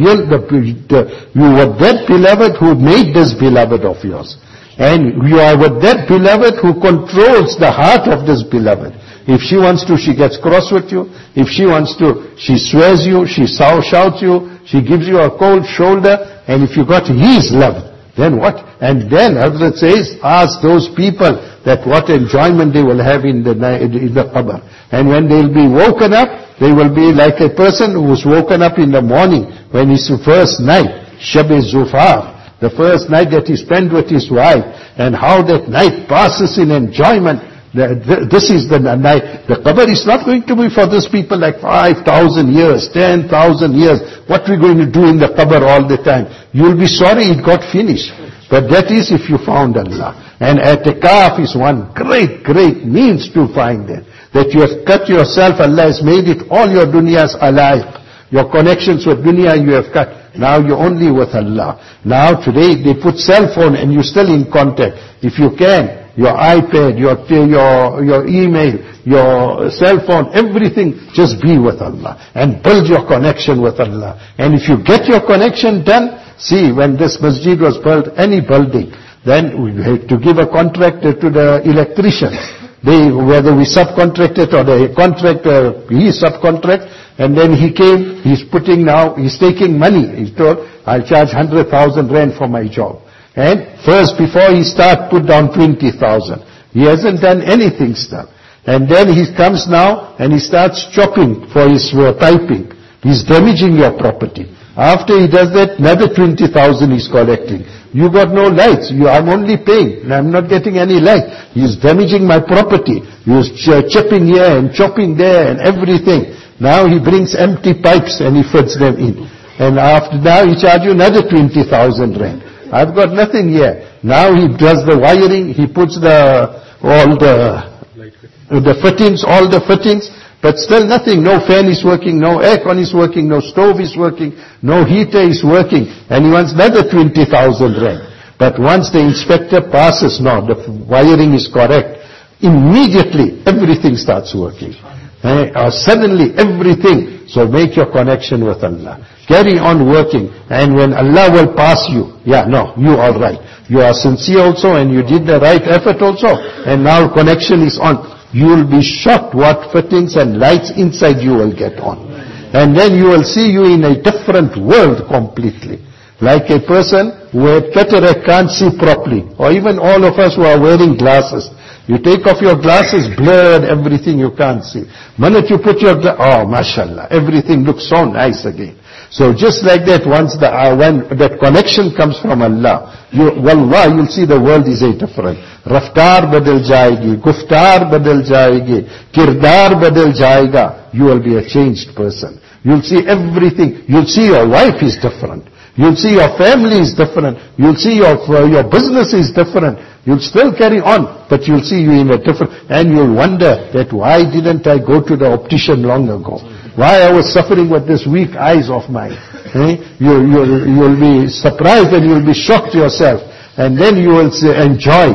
that beloved who made this beloved of yours. And you are with that beloved who controls the heart of this beloved. If she wants to, she gets cross with you. If she wants to, she swears you, she shouts you, she gives you a cold shoulder. And if you got his love, then what? And then Hazrat says, ask those people that what enjoyment they will have in the qabr. And when they'll be woken up, they will be like a person who was woken up in the morning when it's the first night, Shab-e-Zufar, the first night that he spent with his wife, and how that night passes in enjoyment. This is the night. The qabr is not going to be for these people like 5,000 years, 10,000 years. What we're going to do in the qabr all the time? You'll be sorry it got finished. But that is if you found Allah. And i'tikaf is one great, great means to find it. That you have cut yourself, Allah has made it, all your dunyas alaiq. Your connections with dunya you have cut. Now you're only with Allah. Now today they put cell phone and you're still in contact. If you can, your iPad, your email, your cell phone, everything, just be with Allah. And build your connection with Allah. And if you get your connection done, see, when this masjid was built, any building, then we had to give a contract to the electricians. Whether we subcontracted or the contractor, he subcontract, and then he came, he's taking money. He told, I'll charge 100,000 rand for my job. And first, before he start, put down 20,000. He hasn't done anything still. And then he comes now, and he starts chopping for his piping. He's damaging your property. After he does that, another 20,000 he's collecting. You got no lights. I'm only paying. And I'm not getting any light. He's damaging my property. He's chipping here and chopping there and everything. Now he brings empty pipes and he fits them in. And after now he charge you another 20,000 rand. I've got nothing here. Now he does the wiring. He puts all the fittings. But still nothing, no fan is working, no aircon is working, no stove is working, no heater is working, and he wants another 20,000 rand. But once the inspector passes, no, the wiring is correct, immediately everything starts working. Suddenly everything. So make your connection with Allah. Carry on working, and when Allah will pass you, you are right. You are sincere also, and you did the right effort also, and now connection is on. You will be shocked what fittings and lights inside you will get on. And then you will see you in a different world completely. Like a person who had cataract can't see properly. Or even all of us who are wearing glasses. You take off your glasses, blurred, everything you can't see. Minute you put your mashallah, everything looks so nice again. So just like that, once when that connection comes from Allah, wallah, you'll see the world is a different. Raftar badal jayegi, guftar badal jayegi, kirdar badal jayega. You will be a changed person. You'll see everything. You'll see your wife is different. You'll see your family is different. You'll see your business is different. You'll still carry on, but you'll see you in a different, and you'll wonder that why didn't I go to the optician long ago? Why I was suffering with this weak eyes of mine. You'll be surprised and you'll be shocked yourself. And then you will say, enjoy.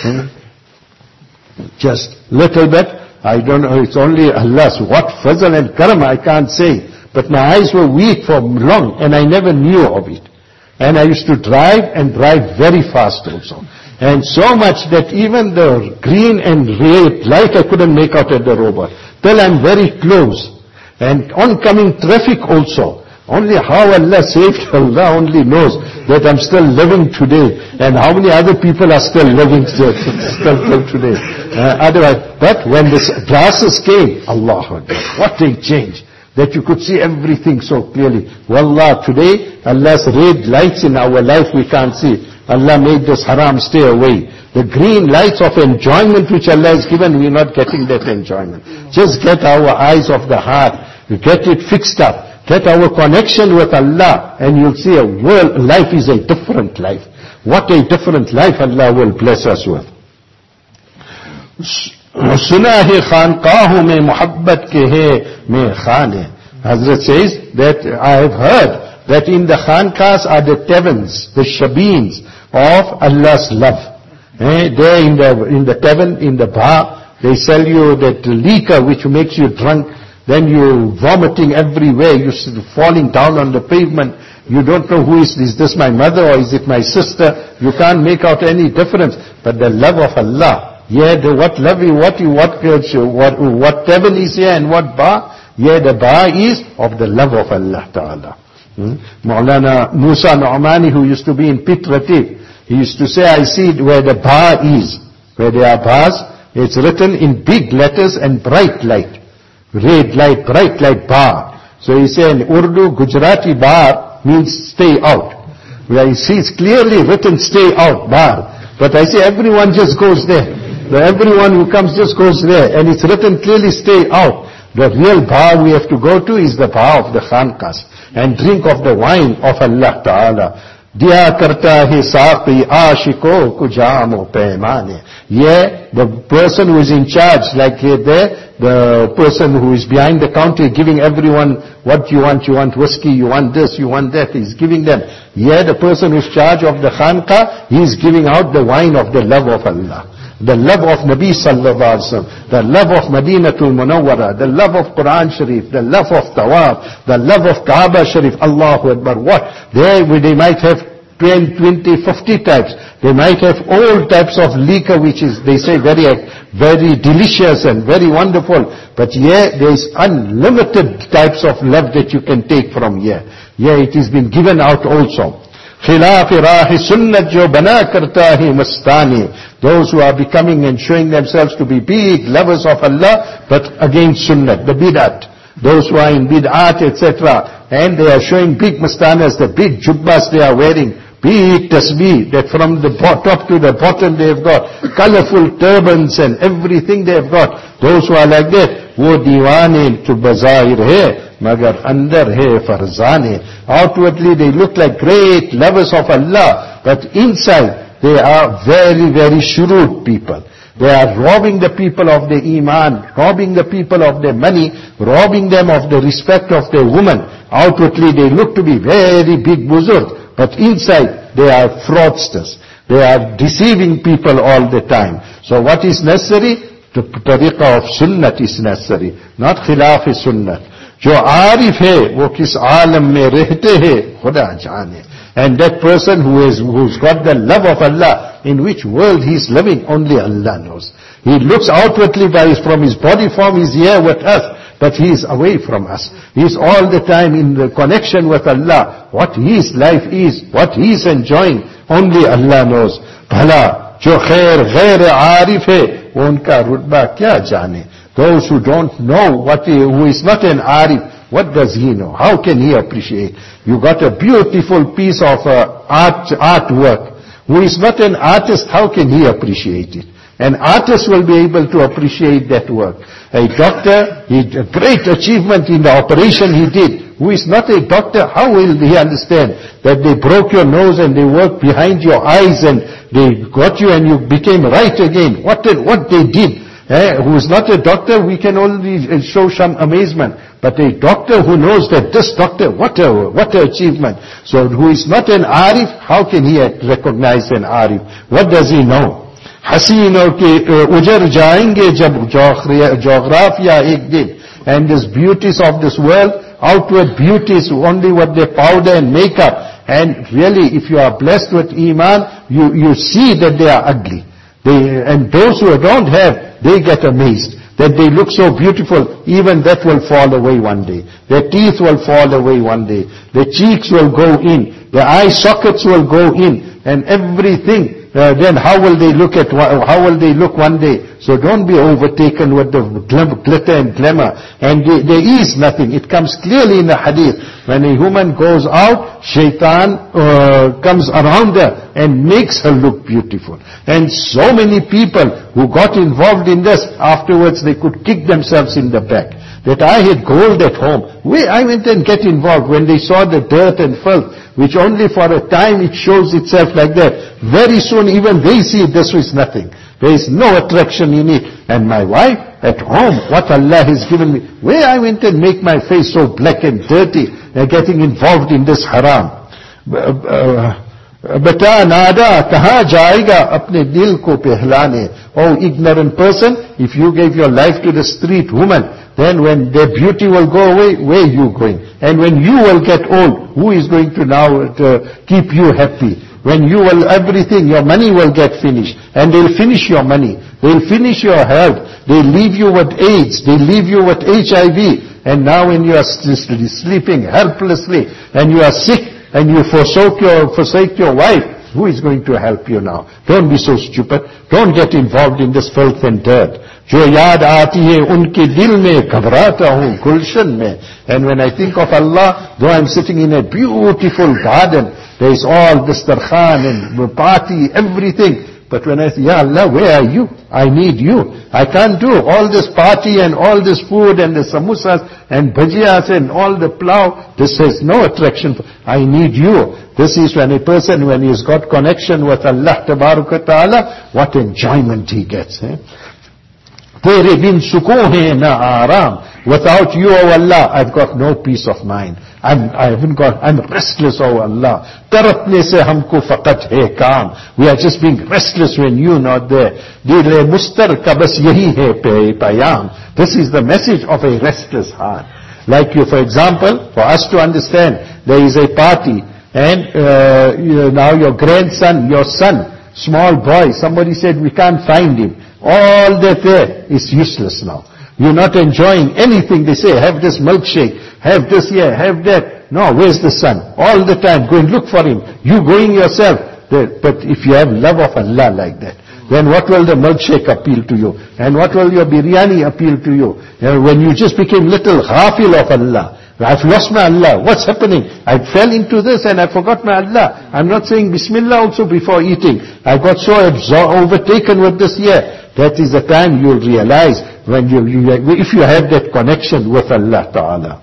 Just little bit. I don't know, it's only Allah's what fazl and karam, I can't say. But my eyes were weak for long and I never knew of it. And I used to drive very fast also. And so much that even the green and red light I couldn't make out at the robot. Till I'm very close. And oncoming traffic also. Only how Allah saved, Allah only knows that I'm still living today. And how many other people are still living still today. Otherwise, but when the glasses came, Allah, what a change. That you could see everything so clearly. Wallah, today, Allah's red lights in our life we can't see. Allah made this haram stay away. The green lights of enjoyment which Allah has given, we're not getting that enjoyment. Just get our eyes of the heart. Get it fixed up. Get our connection with Allah. And you'll see a world, life is a different life. What a different life Allah will bless us with. Suna hai khanqahu mein muhabbat ke hai mein khane. Hazrat says that I have heard that in the khanqahs are the taverns, the shabeens of Allah's love. There in the tavern, in the bar, they sell you that liquor which makes you drunk. Then you vomiting everywhere, you falling down on the pavement. You don't know who is this my mother or is it my sister? You can't make out any difference. But the love of Allah. Yeah, what tavern is here and what bar? Yeah, the bar is of the love of Allah Ta'ala. Maulana Musa Nu'mani, who used to be in Pit Ratif, he used to say, I see where the bar is. Where there are bars, it's written in big letters and bright light. Red light, bright light bar. So he said in Urdu, Gujarati bar means stay out. Where he sees clearly written stay out bar. But I say everyone just goes there. Everyone who comes just goes there. And it's written clearly stay out. The real bar we have to go to is the bar of the khanqahs. And drink of the wine of Allah Ta'ala. Diya karta hai saqi ashiko ku jamo paimane. Yeah, the person who is in charge, like there, the person who is behind the counter giving everyone what you want whiskey, you want this, you want that, he's giving them. Yeah, the person who is in charge of the khanqah, he is giving out the wine of the love of Allah. The love of Nabi Sallallahu Alaihi Wasallam, the love of Madinatul Munawwara, the love of Quran Sharif, the love of Tawaf, the love of Kaaba Sharif, Allahu Akbar. What? There they might have 10, 20, 50 types. They might have all types of liquor which is, they say, very, very delicious and very wonderful. But yeah, there is unlimited types of love that you can take from here. Yeah, it has been given out also. Khilaf rahi sunnat jo bana karta hai mastani. Those who are becoming and showing themselves to be big lovers of Allah, but against sunnat, the bid'at. Those who are in bid'at, etc. And they are showing big mastanas, the big jubbas they are wearing, big tasbih, that from the top to the bottom they have got, colorful turbans and everything they have got. Those who are like that, wo diwane to bazair hai, magar andar hai farzane. Outwardly they look like great lovers of Allah, but inside they are very, very shrewd people. They are robbing the people of their iman, robbing the people of their money, robbing them of the respect of their woman. Outwardly they look to be very big buzurg, but inside they are fraudsters. They are deceiving people all the time. So what is necessary? The tariqah of sunnat is necessary, not khilaf sunnat. Jo arif hai, wo kis alam mein rehte hai, khuda jaane. And that person who's got the love of Allah, in which world he is living, only Allah knows. He looks outwardly from his body form, he's here with us, but he is away from us. He is all the time in the connection with Allah. What his life is, what he is enjoying, only Allah knows. Bhala, jo khair ghair arif hai, wo unka rutba kya jaane. Those who don't know who is not an arif, what does he know? How can he appreciate? You got a beautiful piece of artwork. Who is not an artist, how can he appreciate it? An artist will be able to appreciate that work. A doctor, a great achievement in the operation he did. Who is not a doctor, how will he understand that they broke your nose and they worked behind your eyes and they got you and you became right again? What they did. Who is not a doctor, we can only show some amazement. But a doctor who knows that this doctor, what a achievement. So who is not an arif, how can he recognize an arif? What does he know? हसीनों के उजर जाएंगे जब जोग्राफिया एक दिन. And these beauties of this world, outward beauties, only what they powder and make up. And really, if you are blessed with iman, you see that they are ugly. And those who don't have, they get amazed that they look so beautiful. Even that will fall away one day. Their teeth will fall away one day. Their cheeks will go in. Their eye sockets will go in. And everything. Then how will they look one day? So don't be overtaken with the glitter and glamour. And there is nothing. It comes clearly in the hadith. When a woman goes out, shaitan comes around her and makes her look beautiful. And so many people who got involved in this, afterwards they could kick themselves in the back. That I had gold at home. I went and get involved when they saw the dirt and filth, which only for a time it shows itself like that. Very soon even they see this is nothing. There is no attraction in it. And my wife at home, what Allah has given me. Where I went and make my face so black and dirty, getting involved in this haram. Bata nada kaha jayega apne dil ko pehlane. Oh ignorant person, if you gave your life to the street woman, then when their beauty will go away, where are you going? And when you will get old, who is going to now keep you happy? When you will, everything, your money will get finished. And they'll finish your money. They'll finish your health. They'll leave you with AIDS. They'll leave you with HIV. And now when you are sleeping helplessly, and you are sick, and you forsake your wife, who is going to help you now? Don't be so stupid. Don't get involved in this filth and dirt. जो याद आती है उनके दिल में घबराता हूँ गुलशन में. And when I think of Allah, though I'm sitting in a beautiful garden, there is all this darkhan and party, everything. But when I say, Ya Allah, where are you? I need you. I can't do all this party and all this food and the samosas and bhajiyas and all the plow. This has no attraction. I need you. This is when a person, when he's got connection with Allah Tabaraka Ta'ala, what enjoyment he gets. Tere bin sukoon hai na aaram. Without you, O Allah, I've got no peace of mind. I'm restless, O Allah. Tarapne se humko faqat hai kaam. We are just being restless when you're not there. Dile mustar ka bas yahi hai payam. This is the message of a restless heart. Like you, for example, for us to understand, there is a party, and now your grandson, your son, small boy, somebody said we can't find him. All that there is useless now. You're not enjoying anything. They say, have this milkshake, have this here, have that. No, where's the son? All the time, go and look for him. You going yourself. But if you have love of Allah like that, then what will the milkshake appeal to you? And what will your biryani appeal to you? When you just became little ghafil of Allah. I've lost my Allah. What's happening? I fell into this and I forgot my Allah. I'm not saying Bismillah also before eating. I got so overtaken with this here. That is the time you'll realize when if you have that connection with Allah Ta'ala.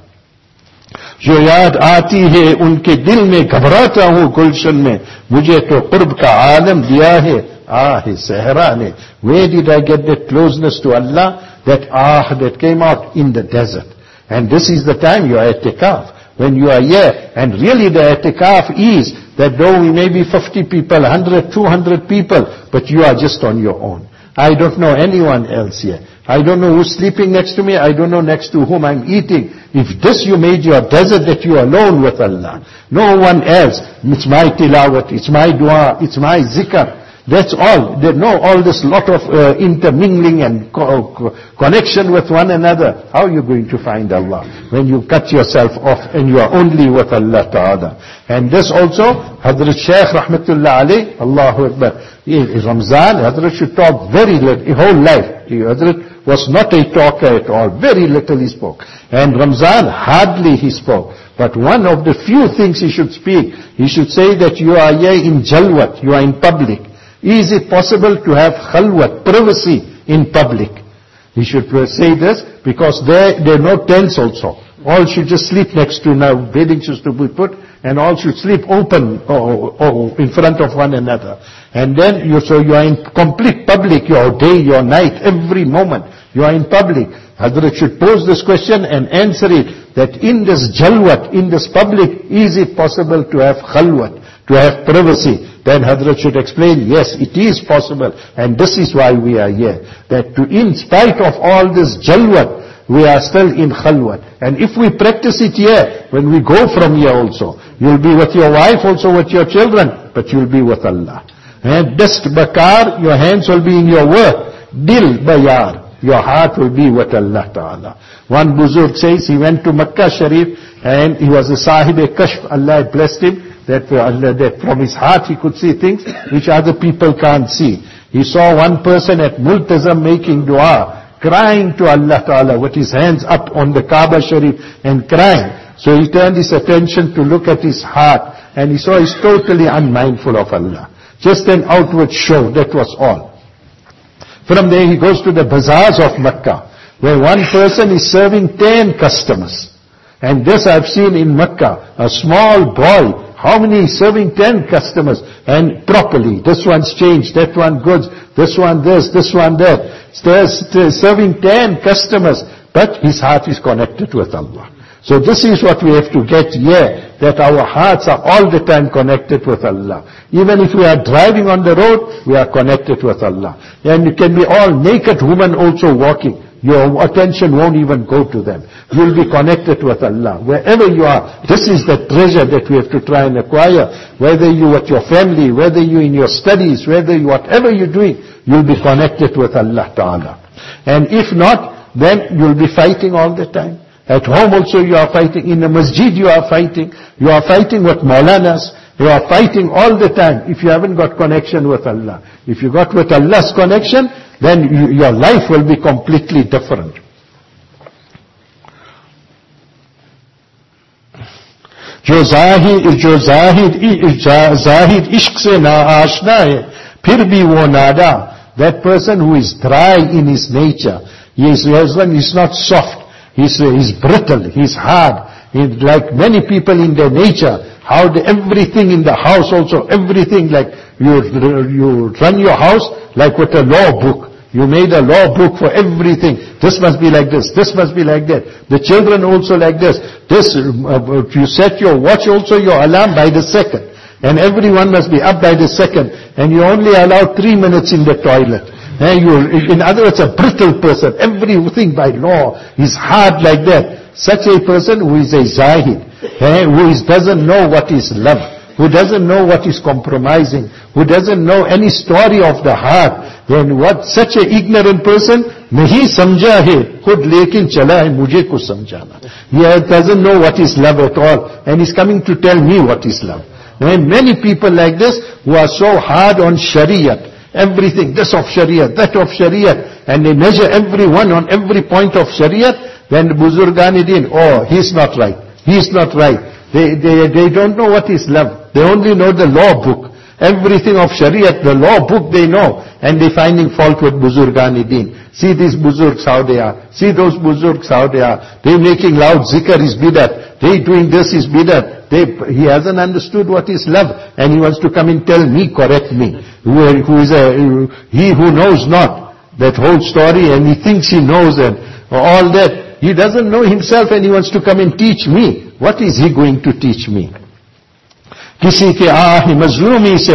जो याद आती है उनके दिल में घबराता हूँ गुलशन में मुझे तो कुर्ब का आलम दिया है आह सहरा ने. Where did I get that closeness to Allah? That that came out in the desert. And this is the time you are i'tikaf. When you are here, and really the i'tikaf is that though we may be 50 people, 100, 200 people, but you are just on your own. I don't know anyone else here. I don't know who's sleeping next to me. I don't know next to whom I'm eating. If this you made your desert, that you are alone with Allah. No one else. It's my tilawat, it's my dua, it's my zikr. That's all. There's no all this lot of intermingling and connection with one another. How are you going to find Allah? When you cut yourself off and you are only with Allah Ta'ala. And this also, Hazrat Shaykh Rahmatullah alayh, Allahu Akbar. In Ramzan, Hazrat should talk very little, whole life. Hazrat was not a talker at all. Very little he spoke. And Ramzan, hardly he spoke. But one of the few things he should speak, he should say that you are here in jalwat, you are in public. Is it possible to have khalwat, privacy in public? He should say this, because there are no tents also. All should just sleep next to, now bedding should be put, and all should sleep open in front of one another. And then you are in complete public, your day, your night, every moment. You are in public. Hazrat should pose this question and answer it, that in this jalwat, in this public, is it possible to have khalwat, to have privacy? Then Hazrat should explain, yes, it is possible, and this is why we are here. That in spite of all this jalwat, we are still in khalwat. And if we practice it here, when we go from here also, you'll be with your wife, also with your children, but you'll be with Allah. And dast bakar, your hands will be in your work. Dil bayar, your heart will be with Allah Ta'ala. One Buzurg says, he went to Makkah Sharif, and he was a sahib-e-kashf, Allah had blessed him, that from his heart he could see things which other people can't see. He saw one person at Multazam making dua, crying to Allah Ta'ala with his hands up on the Kaaba Sharif and crying. So he turned his attention to look at his heart, and he saw he's totally unmindful of Allah. Just an outward show, that was all. From there he goes to the bazaars of Makkah, where one person is serving 10 customers. And this I've seen in Makkah, a small boy, how many serving 10 customers, and properly. This one's changed, that one goods, this one this one that. Serving 10 customers, but his heart is connected with Allah. So this is what we have to get here, that our hearts are all the time connected with Allah. Even if we are driving on the road, we are connected with Allah. And it can be all naked women also walking. Your attention won't even go to them. You'll be connected with Allah. Wherever you are, this is the treasure that we have to try and acquire. Whether you with your family, whether you in your studies, whether you, whatever you're doing, you'll be connected with Allah Ta'ala. And if not, then you'll be fighting all the time. At home also you are fighting. In the masjid you are fighting. You are fighting with Maulanas. You are fighting all the time if you haven't got connection with Allah. If you got with Allah's connection, then your life will be completely different. जो जाहिद इश्क से ना आशना है, फिर भी वो नादा. That person who is dry in his nature, he's not soft, he's brittle, he's hard. Like many people in their nature, how everything in the house also, everything like you run your house like with a law book. You made a law book for everything. This must be like this. This must be like that. The children also like this. You set your watch also, your alarm by the second. And everyone must be up by the second. And you only allow 3 minutes in the toilet. In other words, a brittle person. Everything by law is hard like that. Such a person who is a zahid, who doesn't know what is love, who doesn't know what is compromising, who doesn't know any story of the heart, then what such a ignorant person, nahi samjha hai, khud lekin chala hai, mujhe kuch samjhana. He doesn't know what is love at all, and he's coming to tell me what is love. And many people like this, who are so hard on Shariat, everything, this of Shariat, that of Shariat, and they measure everyone on every point of Shariat, then the Buzurgan-e-Din, oh, he's not right, he's not right. They don't know what is love. They only know the law book. Everything of Shariat, the law book they know, and they finding fault with Buzurgan-e-Din. See these Buzurgs how they are. See those Buzurgs how they are. They making loud zikr is bidat. They doing this is bidat. He hasn't understood what is love, and he wants to come and tell me, correct me. He who knows not that whole story, and he thinks he knows and all that. He doesn't know himself, and he wants to come and teach me. What is he going to teach me? किसी के आह मजलूमी से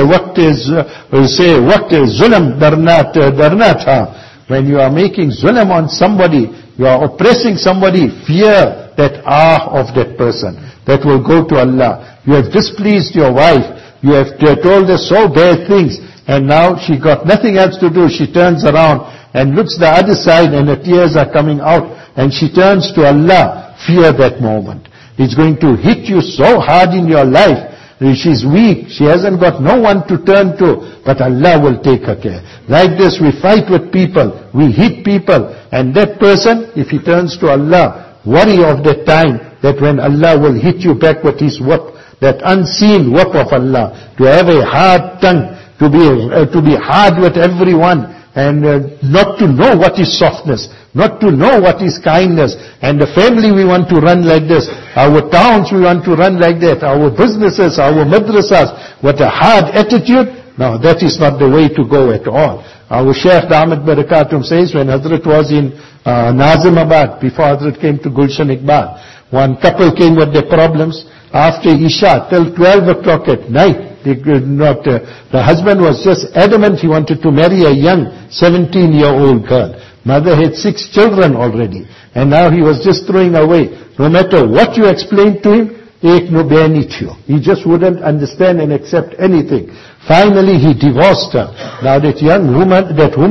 वक्त जुल्म डरना था. When you are making zulm on somebody, you are oppressing somebody, fear that of that person. That will go to Allah. You have displeased your wife. You have told her so bad things, and now she got nothing else to do. She turns around and looks the other side, and the tears are coming out, and she turns to Allah. Fear that moment. It's going to hit you so hard in your life She's weak. She hasn't got no one to turn to. But Allah will take her care. Like this, we fight with people. We hit people. And that person, if he turns to Allah, worry of that time that when Allah will hit you back with His whip, that unseen whip of Allah, to have a hard tongue, to be hard with everyone, and not to know what is softness, not to know what is kindness. And the family we want to run like this, our towns we want to run like that, our businesses, our madrasas, with a hard attitude. No, that is not the way to go at all. Our Shaykh Ahmad Barakatum says, when Hazrat was in Nazimabad, before Hazrat came to Gulshan Iqbal, one couple came with their problems. After Isha, till 12 o'clock at night, the husband was just adamant he wanted to marry a young 17-year-old girl. Mother had 6 children already. And now he was just throwing away. No matter what you explained to him, he just wouldn't understand and accept anything. Finally, he divorced her. Now that young woman,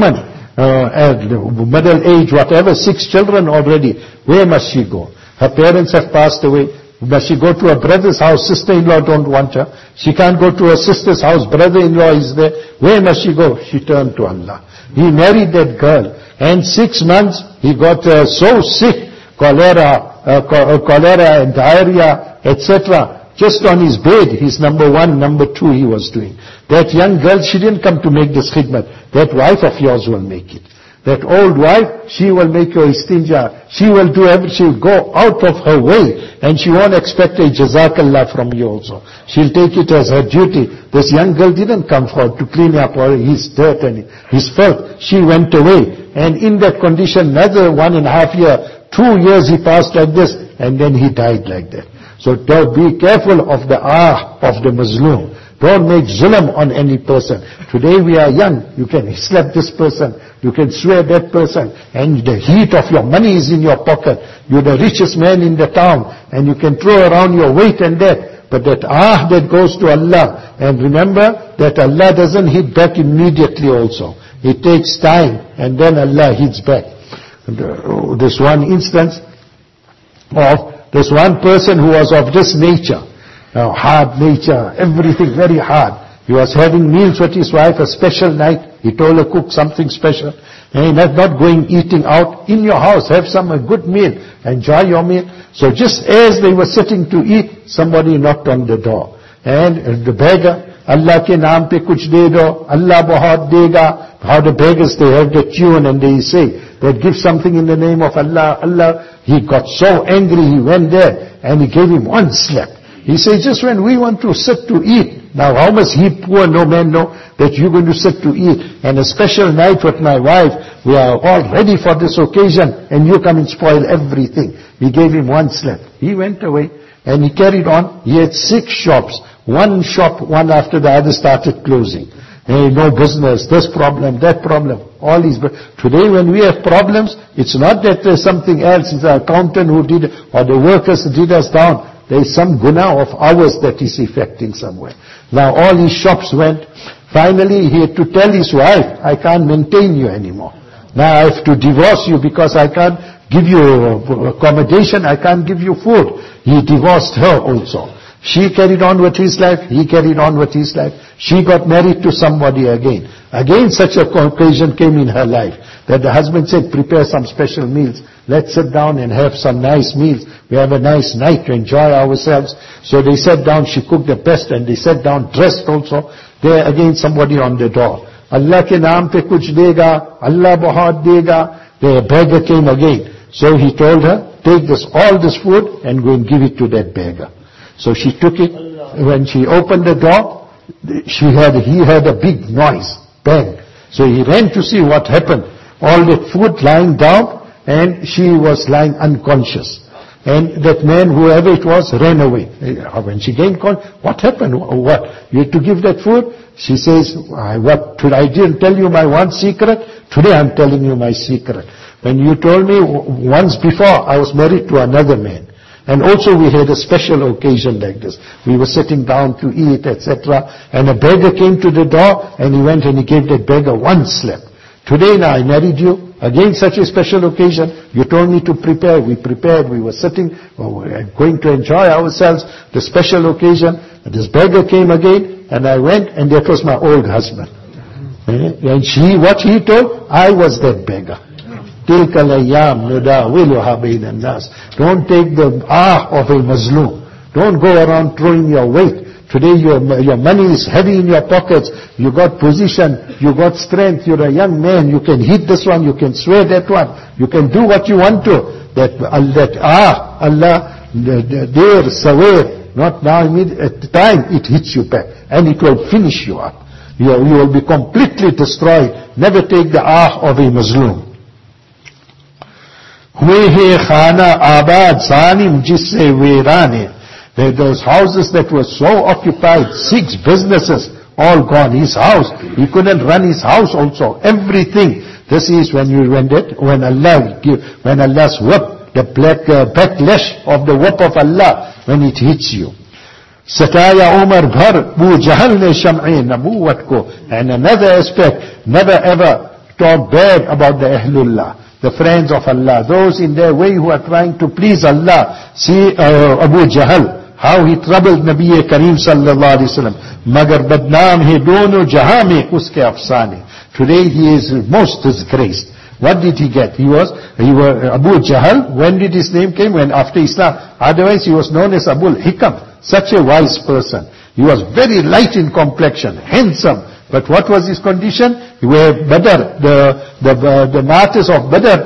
at middle age, whatever, 6 children already, where must she go? Her parents have passed away. Must she go to her brother's house? Sister-in-law don't want her. She can't go to her sister's house. Brother-in-law is there. Where must she go? She turned to Allah. He married that girl. And 6 months, he got so sick, cholera and diarrhea, etc. Just on his bed, his number 1, number 2 he was doing. That young girl, she didn't come to make this khidmat. That wife of yours will make it. That old wife, she will make your istinja. She will do everything. She will go out of her way. And she won't expect a jazakallah from you also. She'll take it as her duty. This young girl didn't come forward to clean up all his dirt and his filth. She went away. And in that condition, another 1.5 years, 2 years he passed like this. And then he died like that. So be careful of the of the Muslim. Don't make zulm on any person. Today we are young. You can slap this person. You can swear that person. And the heat of your money is in your pocket. You're the richest man in the town. And you can throw around your weight and that. But that that goes to Allah. And remember that Allah doesn't hit back immediately also. It takes time. And then Allah hits back. This one instance of this one person who was of this nature. Hard nature, everything very hard. He was having meals with his wife, a special night. He told her, cook something special. And not going eating out. In your house, have a good meal. Enjoy your meal. So just as they were sitting to eat, somebody knocked on the door. And the beggar, Allah ke naam pe kuch de do, Allah bahut dega. How the beggars, they have the tune and they say, that give something in the name of Allah, Allah. He got so angry, he went there and he gave him one slap. He says, just when we want to sit to eat, now how must he, poor no man, know that you're going to sit to eat? And a special night with my wife, we are all ready for this occasion, and you come and spoil everything. We gave him one slap. He went away, and he carried on. He had 6 shops. One shop, one after the other, started closing. Hey, no business, this problem, that problem, all these. Today when we have problems, it's not that there's something else, it's the accountant who did, or the workers did us down. There is some guna of ours that is affecting somewhere. Now all his shops went. Finally he had to tell his wife, I can't maintain you anymore. Now I have to divorce you because I can't give you accommodation, I can't give you food. He divorced her also. She carried on with his life, he carried on with his life. She got married to somebody again. Again such a occasion came in her life that the husband said, prepare some special meals. Let's sit down and have some nice meals. We have a nice night to enjoy ourselves. So they sat down, she cooked the best, and they sat down dressed also. There again somebody on the door. Allah ke naam pe kuch dega, Allah bahut dega. The beggar came again. So he told her, take all this food and go and give it to that beggar. So she took it. When she opened the door, he heard a big noise, bang. So he ran to see what happened. All the food lying down, and she was lying unconscious. And that man, whoever it was, ran away. When she gained consciousness, what happened? What? You had to give that food? She says, I didn't tell you my one secret. Today I'm telling you my secret. When you told me once before, I was married to another man. And also we had a special occasion like this. We were sitting down to eat, etc. And a beggar came to the door, and he went and he gave that beggar one slap. Today now I married you. Again such a special occasion. You told me to prepare. We prepared. We were sitting. We were going to enjoy ourselves. The special occasion. This beggar came again, and I went, and that was my old husband. And what he told, I was that beggar. تِلْكَ الْأَيَّامُ نُدَاوِلُهَا بَيْنَ النَّاسِ. Don't take the of a Muslim. Don't go around throwing your weight. Today your money is heavy in your pockets. You got position, you got strength, you're a young man, you can hit this one, you can swear that one, you can do what you want to. Allah, there, sawir, not now, at the time, it hits you back, and it will finish you up. You will be completely destroyed. Never take the of a Muslim. हुए है खाना आबाद सानिम जिससे वीराने. Those houses that were so occupied, 6 businesses, all gone. His house, he couldn't run his house also. Everything. This is when Allah's whip, the backlash of the whip of Allah, when it hits you. Sataya Umar Bhar, Bu Jahal ne Sham'i Nabuwat ko. And another aspect, never ever talk bad about the Ahlullah, the friends of Allah, those in their way who are trying to please Allah. See Abu Jahal, how he troubled Nabi Kareem sallallahu alaihi wasallam. Magar badnaam hai dono jahan mein uske afsane. Today he is most disgraced. What did he get? He was Abu Jahal. When did his name came? When after Islam. Otherwise he was known as Abu Hikam. Such a wise person. He was very light in complexion, handsome. But what was his condition? Where Badr, the martyrs of Badr,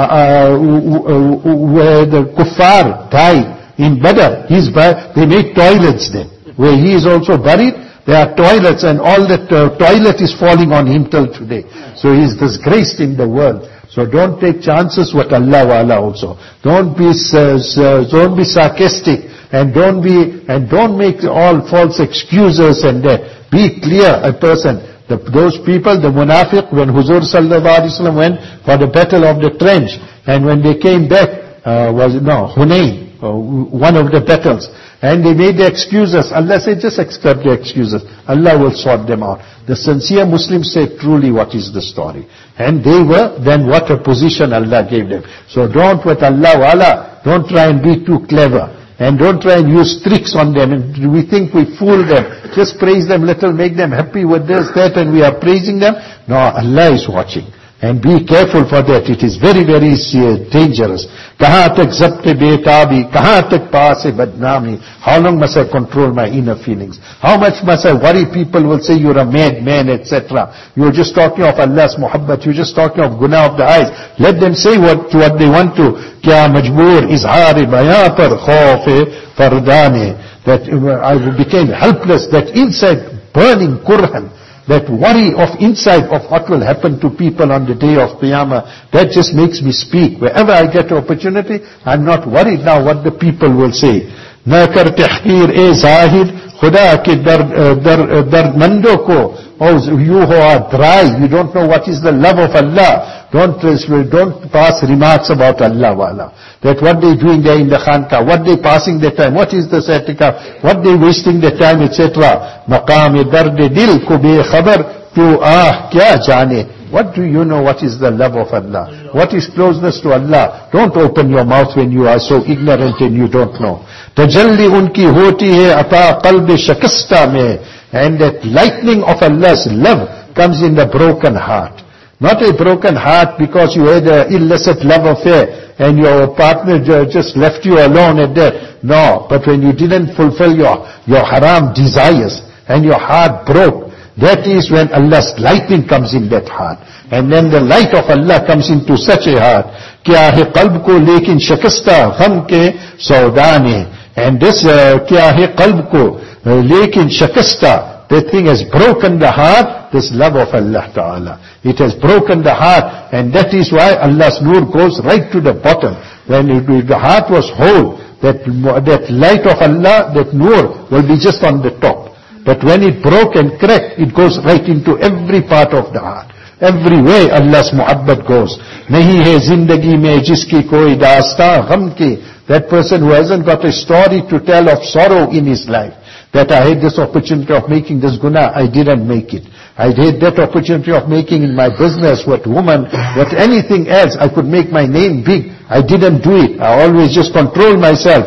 where the kuffar died in Badr, they made toilets there. Where he is also buried, there are toilets, and all that toilet is falling on him till today. So he is disgraced in the world. So don't take chances with Allah also. Don't be sarcastic, and don't make all false excuses and that. Be clear, a person. Those people, the munafiq, when Huzur sallallahu alaihi wasallam went for the battle of the trench, and when they came back, Hunayn, one of the battles, and they made the excuses. Allah said, just accept the excuses. Allah will sort them out. The sincere Muslims say truly what is the story. And they were, then what a position Allah gave them. So don't with Allah, don't try and be too clever. And don't try and use tricks on them. And we think we fool them. Just praise them little, make them happy with this, that, and we are praising them. No, Allah is watching. And be careful for that. It is very, very dangerous. Kahan tak zabte betabi, kahan tak paase badnami. How long must I control my inner feelings? How much must I worry people will say you're a madman, etc. You're just talking of Allah's muhabbat. You're just talking of guna of the eyes. Let them say what they want to. Kya majboor izhar bayan par khawf fardane. That I became helpless. That inside burning kurhan. That worry of inside of what will happen to people on the day of Qiyamah, that just makes me speak. Wherever I get an opportunity, I'm not worried now what the people will say. Na kar tahqir e zahid, khuda ke dardmando ko. Oh, you who are dry, you don't know what is the love of Allah. Don't pass remarks about Allah wala. That what they doing there in the khanka, what they passing their time, what is the satikaf, what they wasting their time, etc. Maqam dard dil ko be khabar, tu kya jane. What do you know what is the love of Allah? What is closeness to Allah? Don't open your mouth when you are so ignorant and you don't know. Tajalli unki hoti hai ata qalb shakasta mein. And that lightning of Allah's love comes in the broken heart. Not a broken heart because you had an illicit love affair and your partner just left you alone at that. No, but when you didn't fulfill your haram desires and your heart broke, that is when Allah's lightning comes in that heart. And then the light of Allah comes into such a heart. Kya hai qalb ko lekin shakasta gham ke saudane. And this kya hai qalb ko lekin shakasta, that thing has broken the heart, this love of Allah Ta'ala. It has broken the heart, and that is why Allah's nur goes right to the bottom. When the heart was whole, that light of Allah, that nur will be just on the top. But when it broke and cracked, it goes right into every part of the heart. Every way Allah's muhabbat goes. Nahi hai zindagi mein jiski koi daastan gham ki. That person who hasn't got a story to tell of sorrow in his life. That I had this opportunity of making this guna, I didn't make it. I had that opportunity of making in my business what woman, what anything else, I could make my name big. I didn't do it. I always just control myself.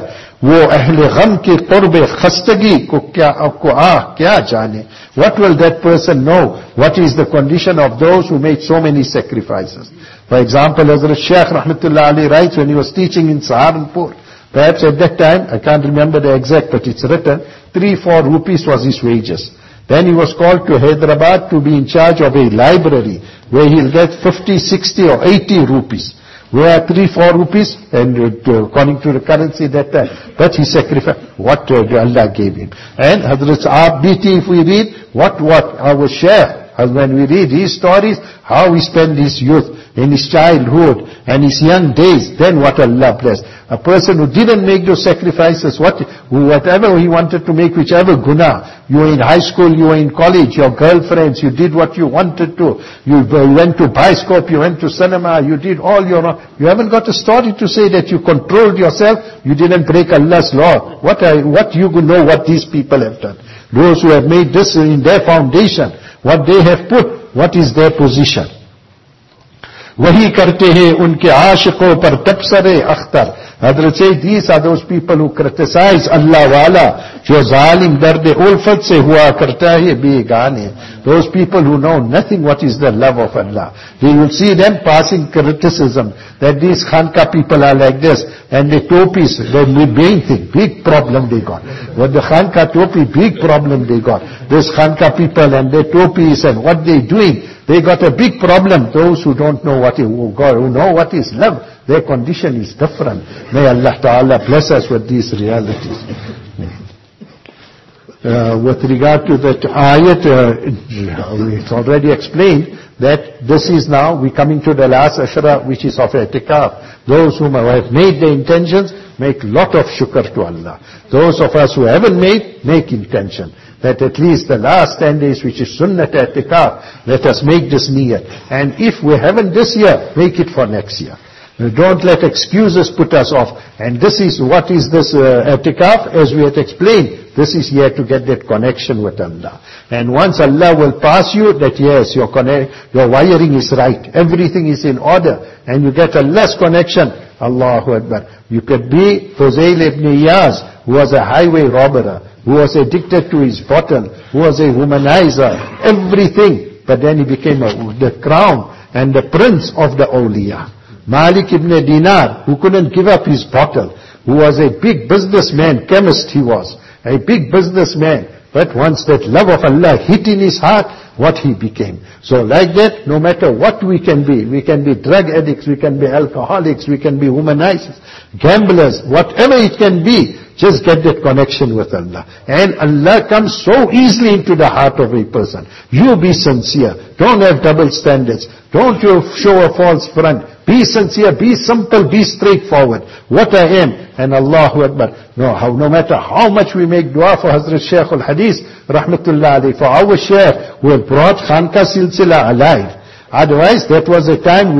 वो अहले गम के कुर्ब खस्तगी को क्या जाने. What will that person know? What is the condition of those who made so many sacrifices? For example, Hazrat Shaykh Rahmatullah Ali writes when he was teaching in Saharanpur, perhaps at that time, I can't remember the exact, but it's written, 3-4 rupees was his wages. Then he was called to Hyderabad to be in charge of a library where he'll get 50, 60 or 80 rupees. Where 3-4 rupees, and according to the currency that time, but he sacrificed what Allah gave him. And Hazrat Saab Biti, if we read, what our Shaykh, when we read his stories, how he spent his youth, in his childhood, and his young days, then what Allah blessed. A person who didn't make those sacrifices, whatever he wanted to make, whichever guna, you were in high school, you were in college, your girlfriends, you did what you wanted to, you went to Bioscope, you went to cinema, you did all you haven't got a story to say that you controlled yourself, you didn't break Allah's law. What you know what these people have done. Those who have made this in their foundation, what they have put, what is their position? वही करते हैं उनके आशिकों पर तबसरे Akhtar. Hazrat say, these are those people who criticize Allah wala, जो जालिम दर्द उल्फत से हुआ करता है बेगाने. Those people who know nothing what is the love of Allah. You will see them passing criticism that these Khanka people are like this, and the topis, the main thing, big problem they got. What the Khanka topi, big problem they got. This Khanka people and their topis and what they doing, they got a big problem. Those who don't know who know what is love, their condition is different. May Allah Ta'ala bless us with these realities. With regard to that ayat, it's already explained that this is now, we're coming to the last ashra, which is of i'tikaf. Those who have made their intentions, make lot of shukr to Allah. Those of us who haven't made, make intention. That at least the last 10 days, which is sunnat i'tikaf, let us make this niyyat. And if we haven't this year, make it for next year. Don't let excuses put us off. And this is, what is this i'tikaf? As we had explained, this is here to get that connection with Allah. And once Allah will pass you, that yes, your wiring is right, everything is in order, and you get Allah's connection, Allahu Akbar. You could be Fuzail ibn Iyaz, who was a highway robber, who was addicted to his bottle, who was a womanizer, everything. But then he became the crown and the prince of the awliya. Malik ibn Dinar, who couldn't give up his bottle, who was a big businessman, chemist he was, a big businessman. But once that love of Allah hit in his heart, what he became. So like that, no matter what we can be drug addicts, we can be alcoholics, we can be womanizers, gamblers, whatever it can be, just get that connection with Allah. And Allah comes so easily into the heart of a person. You be sincere. Don't have double standards. Don't you show a false front. Be sincere, be simple, be straightforward. What I am, and Allahu Akbar. No matter how much we make dua for Hazrat Shaykh al-Hadith, Rahmatullah alayhi, for our Shaykh who have brought Khanka Silsila alive. Otherwise, that was a time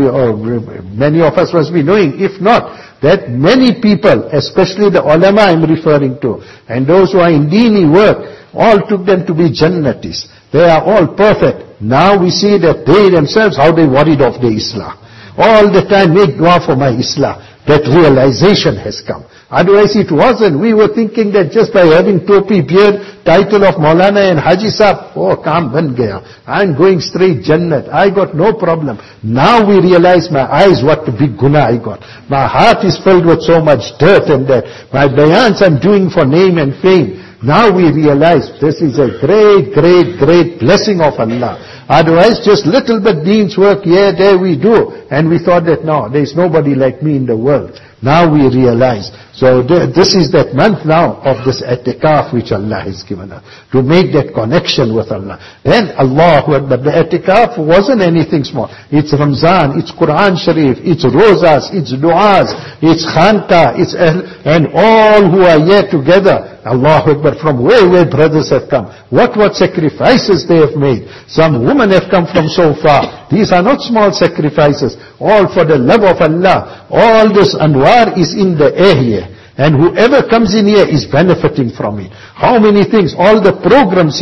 many of us must be knowing, if not, that many people, especially the ulama I'm referring to, and those who are in dini work, all took them to be Jannatis. They are all perfect. Now we see that they themselves, how they worried of the Islah. All the time, make dua for my Islah. That realization has come. Otherwise it wasn't. We were thinking that just by having topi, beard, title of Maulana and Haji Sahab, kaam ban gaya. I'm going straight Jannat. I got no problem. Now we realize my eyes, what a big guna I got. My heart is filled with so much dirt and that. My bayans I'm doing for name and fame. Now we realize this is a great, great, great blessing of Allah. Otherwise, just little bit deeds work, here, there we do. And we thought that, no, there is nobody like me in the world. Now we realize. So this is that month now of this i'tikaf which Allah has given us. To make that connection with Allah. Then Allahu Akbar, the i'tikaf wasn't anything small. It's Ramzan, it's Quran Sharif, it's Rozas, it's Du'as, it's Khanka, it's and all who are here together. Allahu Akbar, from where brothers have come. What sacrifices they have made. Some women have come from so far. These are not small sacrifices. All for the love of Allah. All this anwar is in the air here. And whoever comes in here is benefiting from it. How many things, all the programs here,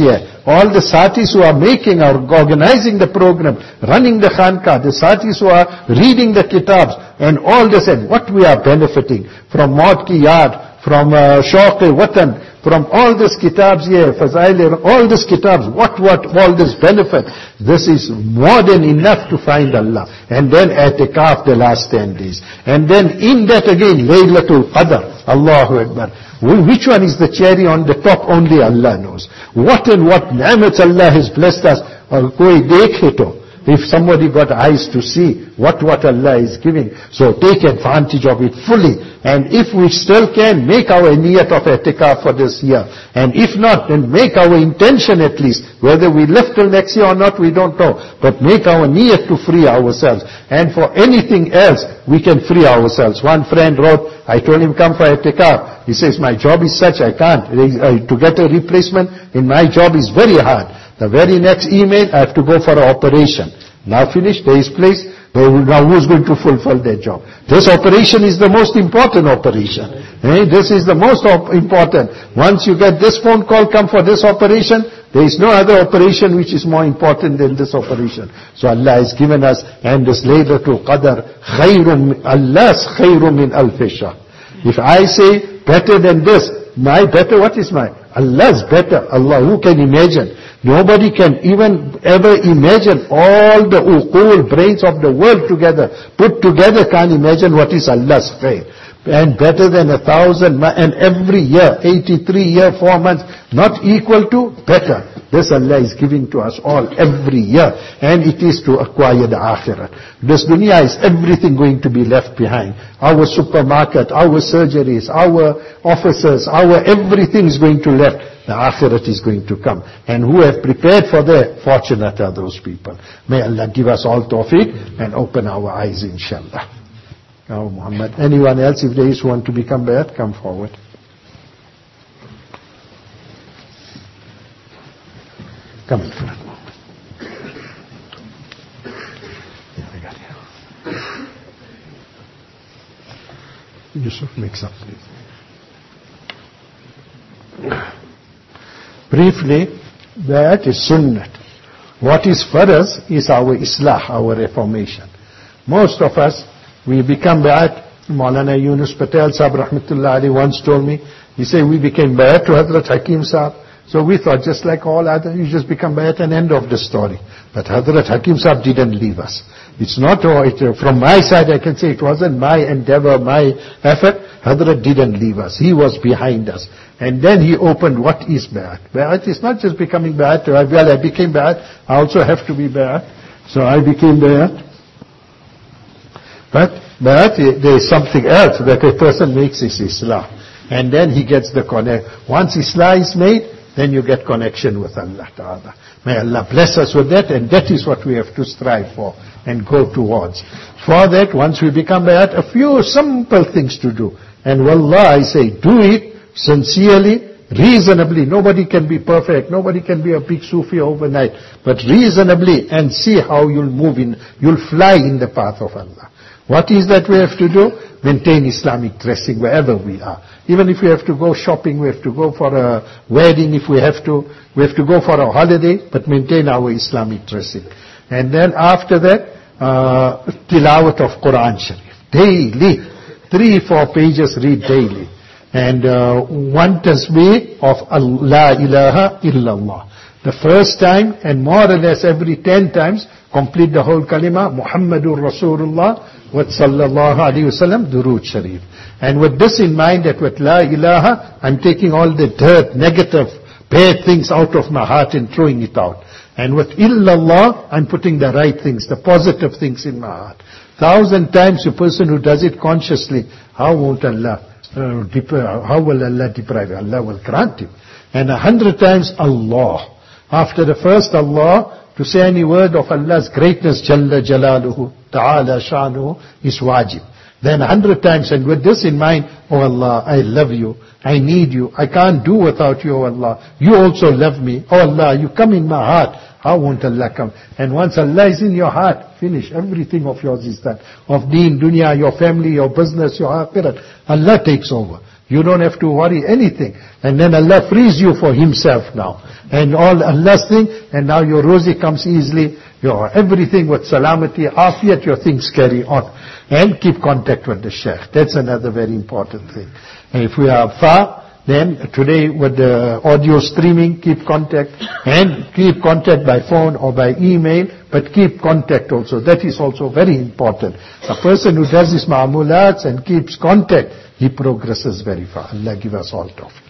all the satis who are making or organizing the program, running the khanqah, the satis who are reading the kitabs, and all this, and what we are benefiting from Maud Ki Yaad, from Shauq-e-Watan, from all these kitabs here, Fazail, all these kitabs, what all this benefit. This is more than enough to find Allah. And then i'tikaf the last 10 days. And then in that again, Laylatul Qadr, Allahu Akbar. Which one is the cherry on the top? Only Allah knows. What and what ni'mats Allah has blessed us. Koi dekhe to. If somebody got eyes to see what Allah is giving, so take advantage of it fully. And if we still can, make our niyat of i'tikaf for this year. And if not, then make our intention at least. Whether we live till next year or not, we don't know. But make our niyat to free ourselves. And for anything else, we can free ourselves. One friend wrote, I told him come for i'tikaf. He says, my job is such, I can't. To get a replacement in my job is very hard. The very next email, I have to go for an operation. Now finished, there is place. Now who's going to fulfill their job? This operation is the most important operation. This is the most important. Once you get this phone call, come for this operation, there is no other operation which is more important than this operation. So Allah has given us, and this Laylatul Qadr, Allah's khayrum min alf shahr. If I say better than this, my better, what is my? Allah's better. Allah, who can imagine? Nobody can even ever imagine all the uqul, brains of the world together, put together can't imagine what is Allah's khair. And better than 1,000, and every year, 83 year, 4 months, not equal to, better. This Allah is giving to us all every year. And it is to acquire the akhirat. This dunya is everything going to be left behind. Our supermarket, our surgeries, our offices, our everything is going to left. The akhirat is going to come. And who have prepared for that, fortunate are those people. May Allah give us all tawfiq and open our eyes, inshallah. Now, Muhammad, anyone else, if there is one to become bayat, come forward. Come in front. Yusuf, mix up, please. Briefly, that is sunnat. What is for us is our islah, our reformation. Most of us, we become bayat. Maulana Yunus Patel Sahib Rahmatullah Ali once told me, he said, we became bayat to Hazrat Hakim Sahib. So we thought, just like all others, you just become bayat and end of the story. But Hazrat Hakim Sahib didn't leave us. It's not, from my side I can say it wasn't my endeavor, my effort. Hazrat didn't leave us. He was behind us. And then he opened what is bayat. Bayat is not just becoming bayat. Well, I became bayat. I also have to be bayat. So I became bayat. But bayat, there is something else that a person makes is islah. And then he gets the connect. Once islah is made, then you get connection with Allah Ta'ala. May Allah bless us with that, and that is what we have to strive for and go towards. For that, once we become bayat, a few simple things to do. And wallah, I say, do it sincerely, reasonably. Nobody can be perfect. Nobody can be a big Sufi overnight. But reasonably, and see how you'll move in, you'll fly in the path of Allah. What is that we have to do? Maintain Islamic dressing wherever we are. Even if we have to go shopping, we have to go for a wedding, if we have to go for a holiday, but maintain our Islamic dressing. And then after that, tilawat of Quran Sharif. Daily. 3-4 pages read daily. And one tasbih of La ilaha illallah. The first time, and more or less every 10 times, complete the whole kalima, Muhammadur Rasulullah, with sallallahu alayhi wasallam, durood sharif. And with this in mind, that with la ilaha, I'm taking all the dirt, negative, bad things out of my heart and throwing it out. And with illallah, I'm putting the right things, the positive things in my heart. 1,000 times a person who does it consciously, how won't Allah, how will Allah deprive? Allah will grant him. And 100 times Allah. After the first Allah, to say any word of Allah's greatness, Jalla Jalaluhu, Ta'ala Shanuhu, is wajib. Then 100 times, and with this in mind, Oh Allah, I love you. I need you. I can't do without you, oh Allah. You also love me. Oh Allah, you come in my heart. How won't Allah come? And once Allah is in your heart, finish. Everything of yours is done. Of deen, dunya, your family, your business, your akhirat. Allah takes over. You don't have to worry anything. And then Allah frees you for Himself now. And all Allah's thing, and now your rosy comes easily. Your everything with salamati, afiyat, your things carry on. And keep contact with the Shaykh. That's another very important thing. And if we are far, then today with the audio streaming, keep contact. And keep contact by phone or by email, but keep contact also. That is also very important. A person who does his ma'amulats and keeps contact, he progresses very far. Allah give us all tawfiq.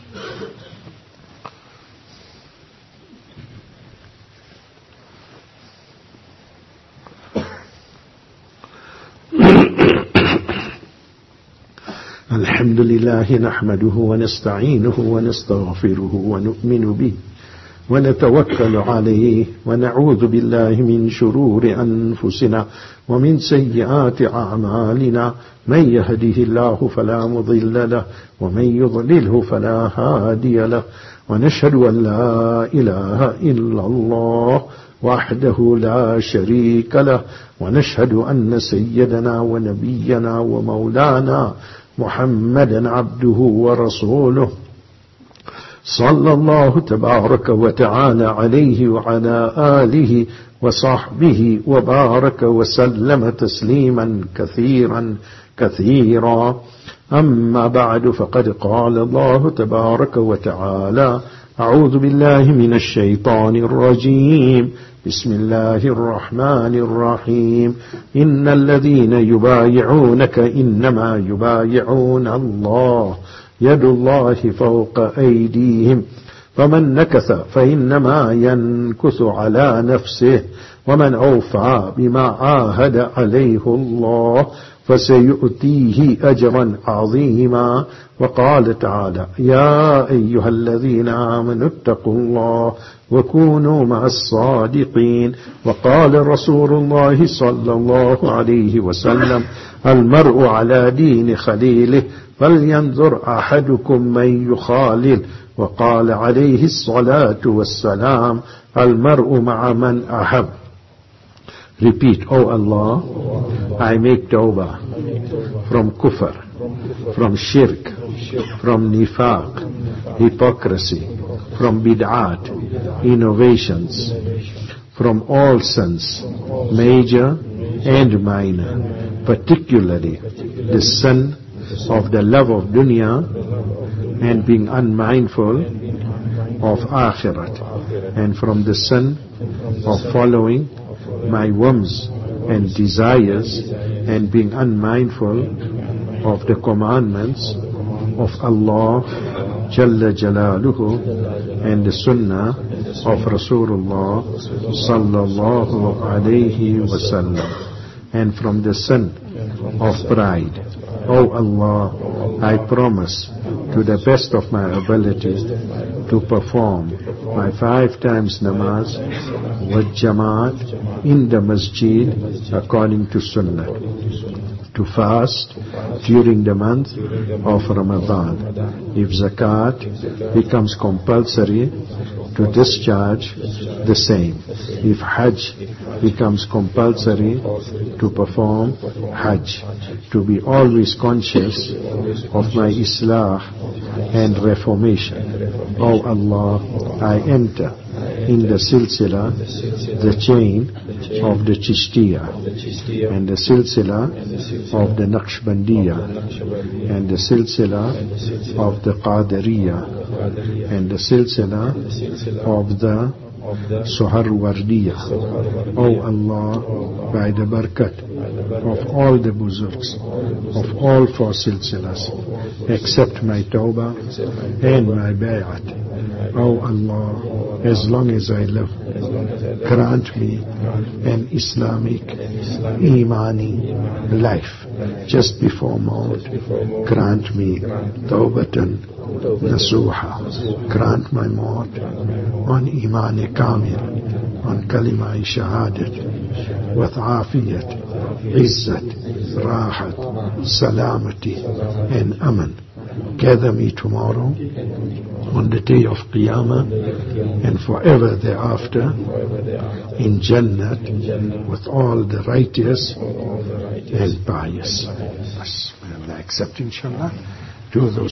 الحمد لله نحمده ونستعينه ونستغفره ونؤمن به ونتوكل عليه ونعوذ بالله من شرور أنفسنا ومن سيئات أعمالنا من يهده الله فلا مضل له ومن يضلله فلا هادي له ونشهد أن لا إله إلا الله وحده لا شريك له ونشهد أن سيدنا ونبينا ومولانا محمدا عبده ورسوله صلى الله تبارك وتعالى عليه وعلى آله وصحبه وبارك وسلم تسليما كثيرا كثيرا. أما بعد، فقد قال الله تبارك وتعالى: أعوذ بالله من الشيطان الرجيم، بسم الله الرحمن الرحيم. إن الذين يبايعونك إنما يبايعون الله، يد الله فوق أيديهم، فمن نكث فإنما ينكث على نفسه، ومن أوفى بما عاهد عليه الله فسيؤتيه أجرا عظيما. وقال تعالى: يا أيها الذين آمنوا اتقوا الله وكونوا مع الصادقين. وقال رسول الله صلى الله عليه وسلم: المرء على دين خليله، فلينظر أحدكم من يخالل. وقال عليه الصلاة والسلام: المرء مع من أحب. Repeat: Oh Allah, I make tawbah from kufr, from shirk, from nifaq, hypocrisy, from bid'at, innovations, from all sins, major and minor, particularly the sin of the love of dunya and being unmindful of akhirat, and from the sin of following my whims and desires and being unmindful of the commandments of Allah Jalla Jalaluhu and the Sunnah of Rasulullah Sallallahu Alaihi Wasallam, and from the sin of pride. O Allah, I promise to the best of my ability to perform my 5 times namaz with Jamaat in the masjid according to Sunnah, to fast during the month of Ramadan. If zakat becomes compulsory, to discharge the same. If Hajj becomes compulsory, to perform Hajj. To be always conscious of my Islah and reformation. O Allah, I enter in the silsila, the chain of the Chishtiya, and the silsila of the Naqshbandiya, and the silsila of the Qadariya, and the silsila of the Suharwardiya. O Allah, by the barakat of all the buzurgs, of all 4 silsilas, accept my tawbah and my bay'at. O Allah, as long as I live, grant me an Islamic, Imani life. Just before Maut, grant me Tawbatan Nasuha. Grant my Maut on Iman Kamil, on Kalima Shahadat, with afiyat, izzat, rahat, salamati, and aman. Gather me tomorrow on the day of Qiyamah and forever thereafter in Jannat with all the righteous and pious. May Allah accept, inshallah. To those